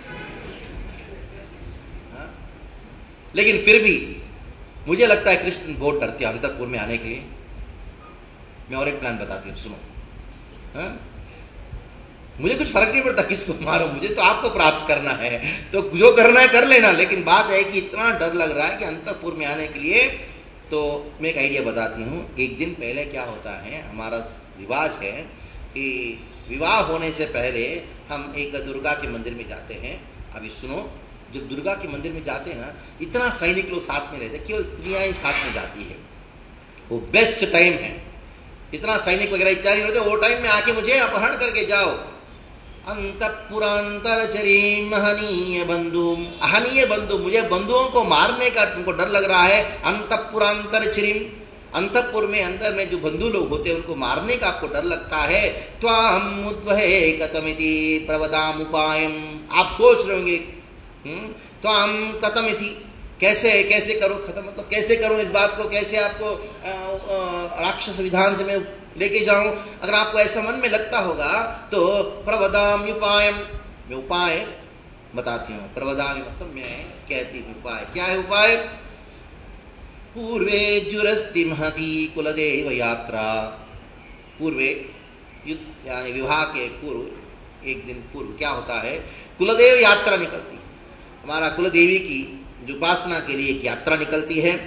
B: लेकिन फिर भी मुझे लगता है कृष्ण बहुत डरते हैं अंतरपुर में आने के लिए। मैं और एक प्लान बताती हूं, सुनो। हा? मुझे कुछ फर्क नहीं पड़ता किसको मारो, मुझे तो आपको प्राप्त करना है, तो जो करना है कर लेना। लेकिन बात है कि इतना डर लग रहा है कि अंतरपुर में आने के लिए। तो मैं एक आइडिया बताती हूं। एक दिन पहले क्या होता है, हमारा रिवाज है कि विवाह होने से पहले हम एक दुर्गा के मंदिर में जाते हैं। अभी सुनो, जब दुर्गा के मंदिर में जाते हैं ना, इतना सैनिक लोग साथ में रहते, केवल स्त्रियां ही साथ में जाती है, वो बेस्ट टाइम है। इतना सैनिक वगैरह इत्यादि होते, वो टाइम में आके मुझे अपहरण करके जाओ। अंतपुरांतरचरीम अहनीय बंधु, अहनीय बंधु, मुझे बंधुओं को मारने का तुमको डर लग रहा है। अंतपुरांतरचरीम, अंतपुर में अंदर में जो बंधु लोग होते हैं उनको मारने का आपको डर लगता है। त्वाम उद्वहे कतमिति प्रवदाम उपायम। आप सोच रहे होंगे, तो हम खत्म थी, कैसे कैसे करो खत्म, मतलब कैसे करूं इस बात को, कैसे आपको राक्षस विधान से मैं लेके जाऊं। अगर आपको ऐसा मन में लगता होगा तो प्रवदाम उपायम, मैं उपाय बताती हूं। प्रवदाम मतलब मैं कहती हूं उपाय। क्या है उपाय? पूर्वे जुरस्ति महती कुलदेव यात्रा। पूर्वे युद्ध यानी विवाह के पूर्व, एक दिन पूर्व क्या होता है, कुलदेव यात्रा निकलती है। हमारा कुलदेवी की जो उपासना के लिए एक यात्रा निकलती है।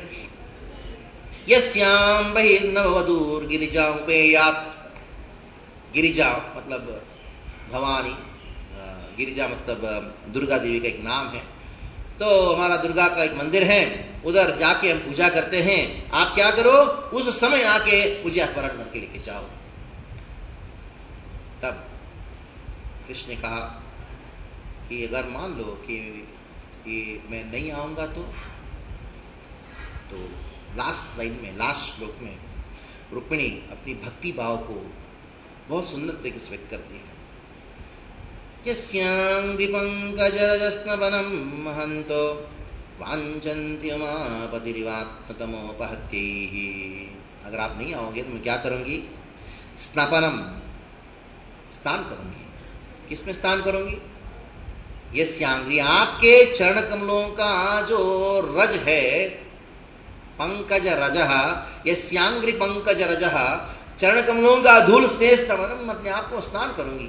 B: यस्याम बहिर्नववधूर गिरिजा उपेयात। गिरिजा मतलब भवानी, गिरिजा मतलब दुर्गा देवी का एक नाम है। तो हमारा दुर्गा का एक मंदिर है, उधर जाके हम पूजा करते हैं। आप क्या करो, उस समय आके मुझे अपहरण करके लेके जाओ। तब कृष्ण ने कहा कि अगर मान लो कि ये मैं नहीं आऊंगा तो तो लास्ट लाइन में, लास्ट श्लोक में रुक्मिणी अपनी भक्ति भाव को बहुत सुंदर तरीके से व्यक्त करती है। यस्यांघ्रि पंकजरजस्नवनं महन्तो वाञ्छन्ति उमापतिरिवात्मतमोपहत्यैः। अगर आप नहीं आओगे तो मैं क्या करूंगी? स्नपनम, स्नान करूंगी। किसमें स्नान करूंगी? यस्यांघ्रि, आपके चरण कमलों का जो रज है, पंकज रजः, यस्यांघ्रि पंकज रजः, चरण कमलों का धूल से स्तवनम, अपने आप को स्नान करूंगी।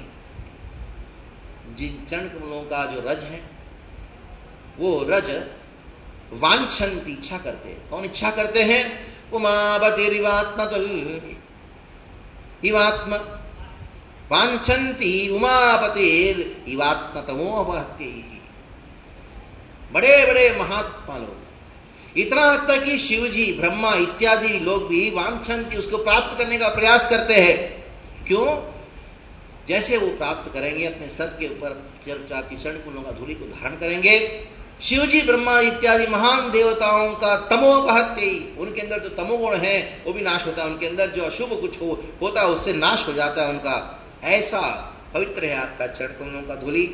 B: जिन चरण कमलों का जो रज है वो रज वांछन्ति, इच्छा करते हैं। कौन इच्छा करते हैं? उमापतिरिवात्मतुल इवात्म वांछन्ति उमापतिर इवात्मतमोपहत्यैः। बड़े बड़े महात्मा लोग, इतना हद तक कि शिव जी, ब्रह्मा इत्यादि लोग भी वांछन्ति, उसको प्राप्त करने का प्रयास करते हैं। क्यों? जैसे वो प्राप्त करेंगे, अपने सर के ऊपर चर्चा की चरण कमलों का धूलि को धारण करेंगे, शिव जी, ब्रह्मा इत्यादि महान देवताओं का तमोपहत्यैः, उनके अंदर जो तमोगुण है वो भी नाश होता है, उनके अंदर जो अशुभ कुछ हो, होता है उससे नाश हो जाता है उनका। ऐसा पवित्र है आपका चरण कमलों का धूलि।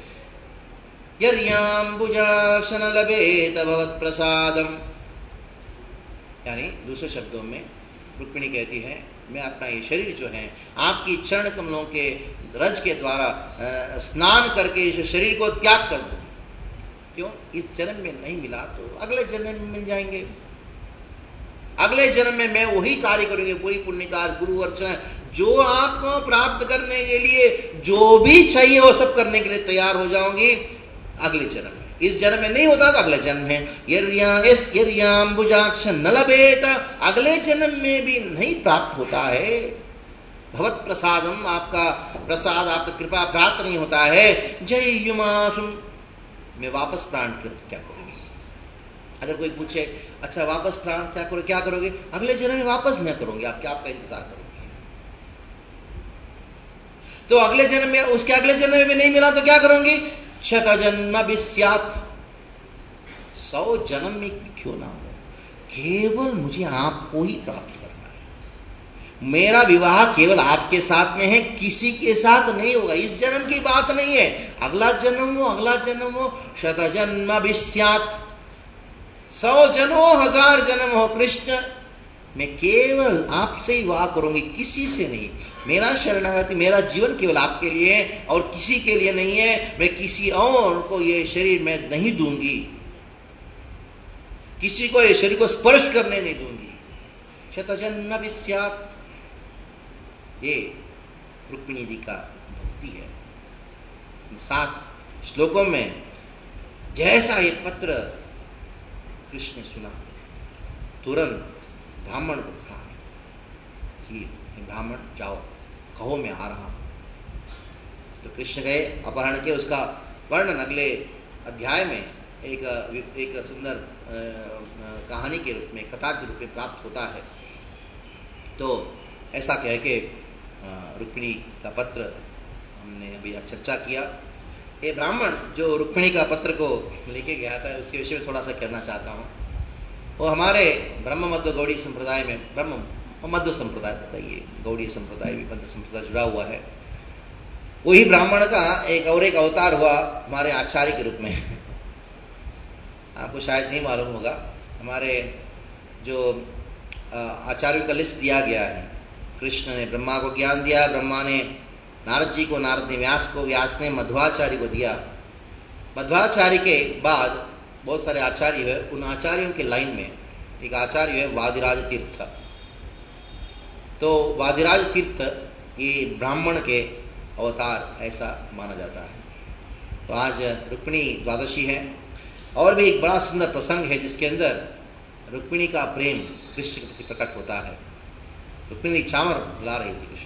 B: यर्याम्बुजाक्षन लभेत भवत् प्रसादम, यानी दूसरे शब्दों में रुक्मिणी कहती है, मैं अपना ये शरीर जो है आपकी चरण कमलों के रज के द्वारा स्नान करके इस शरीर को त्याग कर दूं। क्यों? इस जन्म में नहीं मिला तो अगले जन्म में मिल जाएंगे। अगले जन्म में मैं वही कार्य करूंगी, वही पुण्य कार्य, गुरु अर्चना, जो आपको प्राप्त करने के लिए जो भी चाहिए वो सब करने के लिए तैयार हो जाऊंगी अगले जन्म में। इस जन्म में नहीं होता तो अगले जन्म है। यर्याम्बुजाक्ष न लभेत, अगले जन्म में भी नहीं प्राप्त होता है। भवत् प्रसादम, आपका प्रसाद, आपका कृपा प्राप्त नहीं होता है। जय युमासुम, मैं वापस प्राण क्या करूंगी? अगर कोई पूछे अच्छा वापस प्राण क्या करोगे, क्या करोगे? अगले जन्म में वापस मैं करूंगी, आप क्या आपका इंतजार करोगे? तो अगले जन्म में, उसके अगले जन्म में नहीं मिला तो क्या करूंगी? शत जन्म विस्यात्, सौ जन्म में क्यों ना हो, केवल मुझे आपको ही प्राप्त करना है। मेरा विवाह केवल आपके साथ में है, किसी के साथ नहीं होगा। इस जन्म की बात नहीं है, अगला जन्म हो, अगला जन्म हो, शत जन्म विस्यात्, सौ जन्म हो, हजार जन्म हो, कृष्ण मैं केवल आपसे ही विवाह करूंगी, किसी से नहीं। मेरा शरणागति, मेरा जीवन केवल आपके लिए है और किसी के लिए नहीं है। मैं किसी और को ये शरीर में नहीं दूंगी, किसी को ये शरीर को स्पर्श करने नहीं दूंगी। शतजन्म विस्यात्, ये रुक्मिणी जी का भक्ति है। सात श्लोकों में जैसा ये पत्र कृष्ण ने सुना, तुरंत ब्राह्मण को कहा कि ब्राह्मण जाओ, कहो मैं आ रहा हूं। तो कृष्ण गए, अपहरण के, उसका वर्णन अगले अध्याय में एक एक सुंदर कहानी के रूप में, कथा के रूप में प्राप्त होता है। तो ऐसा कह के रुक्मिणी का पत्र हमने अभी चर्चा किया। ये ब्राह्मण जो रुक्मिणी का पत्र को लेके गया था, उसके विषय में थोड़ा सा कहना चाहता हूँ। वो हमारे ब्रह्म मध्य गौड़ी संप्रदाय में, ब्रह्म मध्य संप्रदाय बताइए, गौड़ी संप्रदाय भी मध्य संप्रदाय जुड़ा हुआ है। वही ब्राह्मण का एक और एक अवतार हुआ हमारे आचार्य के रूप में। आपको शायद नहीं मालूम होगा, हमारे जो आचार्यों का लिस्ट दिया गया है, कृष्ण ने ब्रह्मा को ज्ञान दिया, ब्रह्मा ने नारद जी को, नारद ने व्यास को, व्यास ने मध्वाचार्य को दिया। मध्वाचार्य के बाद बहुत सारे आचार्य है, उन आचार्यों के लाइन में एक आचार्य है वादिराज तीर्थ। तो वादिराज तीर्थ ये ब्राह्मण के अवतार ऐसा माना जाता है। तो आज रुक्मिणी द्वादशी है, और भी एक बड़ा सुंदर प्रसंग है जिसके अंदर रुक्मिणी का प्रेम कृष्ण के प्रति प्रकट होता है। रुक्मिणी चावल ला रही थी कृष्ण,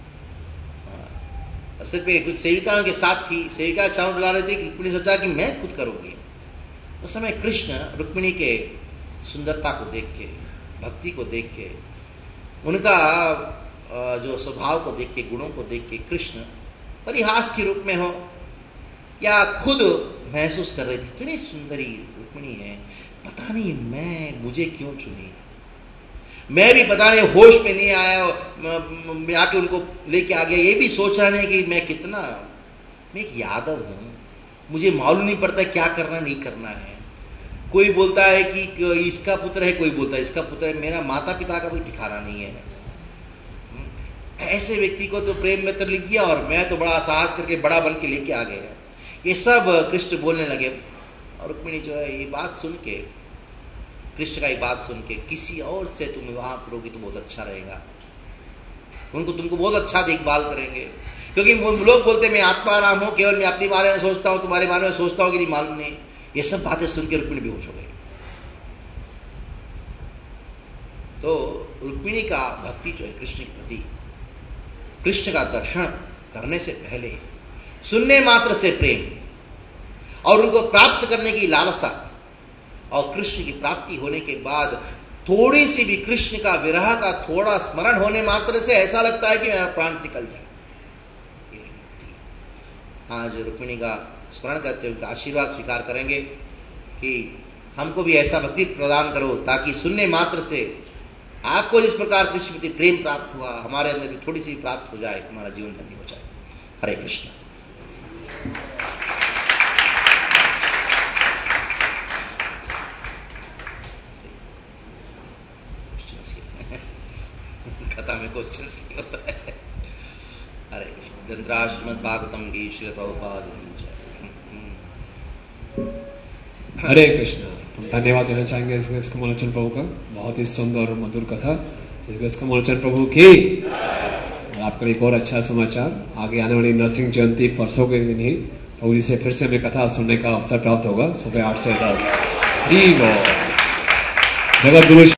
B: सिर्फ कुछ सेविकाओं के साथ थी, सेविका चावल ला रही थी। रुक्मिणी सोचा कि मैं खुद करूंगी। उस समय कृष्ण रुक्मिणी के सुंदरता को देख के, भक्ति को देख के, उनका जो स्वभाव को देख के, गुणों को देख के कृष्ण परिहास के रूप में हो या खुद महसूस कर रहे थे, इतनी सुंदरी रुक्मिणी है, पता नहीं मैं मुझे क्यों चुनी, मैं भी पता नहीं होश में नहीं आया, मैं आके उनको लेके आ गया, ये भी सोच रहा नहीं कि मैं कितना, मैं एक यादव हूं, मुझे मालूम नहीं पड़ता क्या करना नहीं करना है। कोई बोलता है कि इसका पुत्र है, कोई बोलता है इसका पुत्र है, मेरा माता पिता का भी ठिकाना नहीं है। ऐसे व्यक्ति को तो प्रेम मित्र लिख दिया और मैं तो बड़ा साहस करके बड़ा बन के लेके आ गया। ये सब कृष्ण बोलने लगे और रुक्मिणी जो है ये बात सुन के, कृष्ण का ये बात सुन के, किसी और से तुम विवाह करोगे तो बहुत अच्छा रहेगा, उनको तुमको बहुत अच्छा देखभाल करेंगे, क्योंकि लोग बोलते मैं आत्माराम हूं, केवल मैं अपने बारे में सोचता हूं, तुम्हारे बारे में सोचता हूं कि नहीं मालूम नहीं। ये सब बातें सुन के रुक्मिणी बेहोश हो गई। तो रुक्मिणी का भक्ति जो है कृष्ण के प्रति, कृष्ण का दर्शन करने से पहले सुनने मात्र से प्रेम और उनको प्राप्त करने की लालसा, और कृष्ण की प्राप्ति होने के बाद थोड़ी सी भी कृष्ण का विरह का थोड़ा स्मरण होने मात्र से ऐसा लगता है कि मेरा प्राण निकल जाए। आज रुक्मिणी का स्मरण करते हुए उनका आशीर्वाद स्वीकार करेंगे कि हमको भी ऐसा भक्ति प्रदान करो ताकि सुनने मात्र से आपको जिस प्रकार कृष्ण प्रति प्रेम प्राप्त हुआ, हमारे अंदर भी थोड़ी सी प्राप्त हो जाए, हमारा जीवन धन्य हो जाए। हरे कृष्ण। कथा में क्वेश्चंस नहीं होता है। हरे कृष्ण। ग्रंथराज श्रीमद् भागवतम की श्री प्रभुपाद की जय।
A: हरे कृष्ण। हम धन्यवाद देना चाहेंगे इस कमलोचन प्रभु का, बहुत ही सुंदर और मधुर कथा। इस कमलोचन प्रभु की। और आपका एक और अच्छा समाचार, आगे आने वाली नरसिंह जयंती परसों के दिन ही प्रभु जी से फिर से हमें कथा सुनने का अवसर प्राप्त होगा, सुबह आठ से दस। जगत गुरु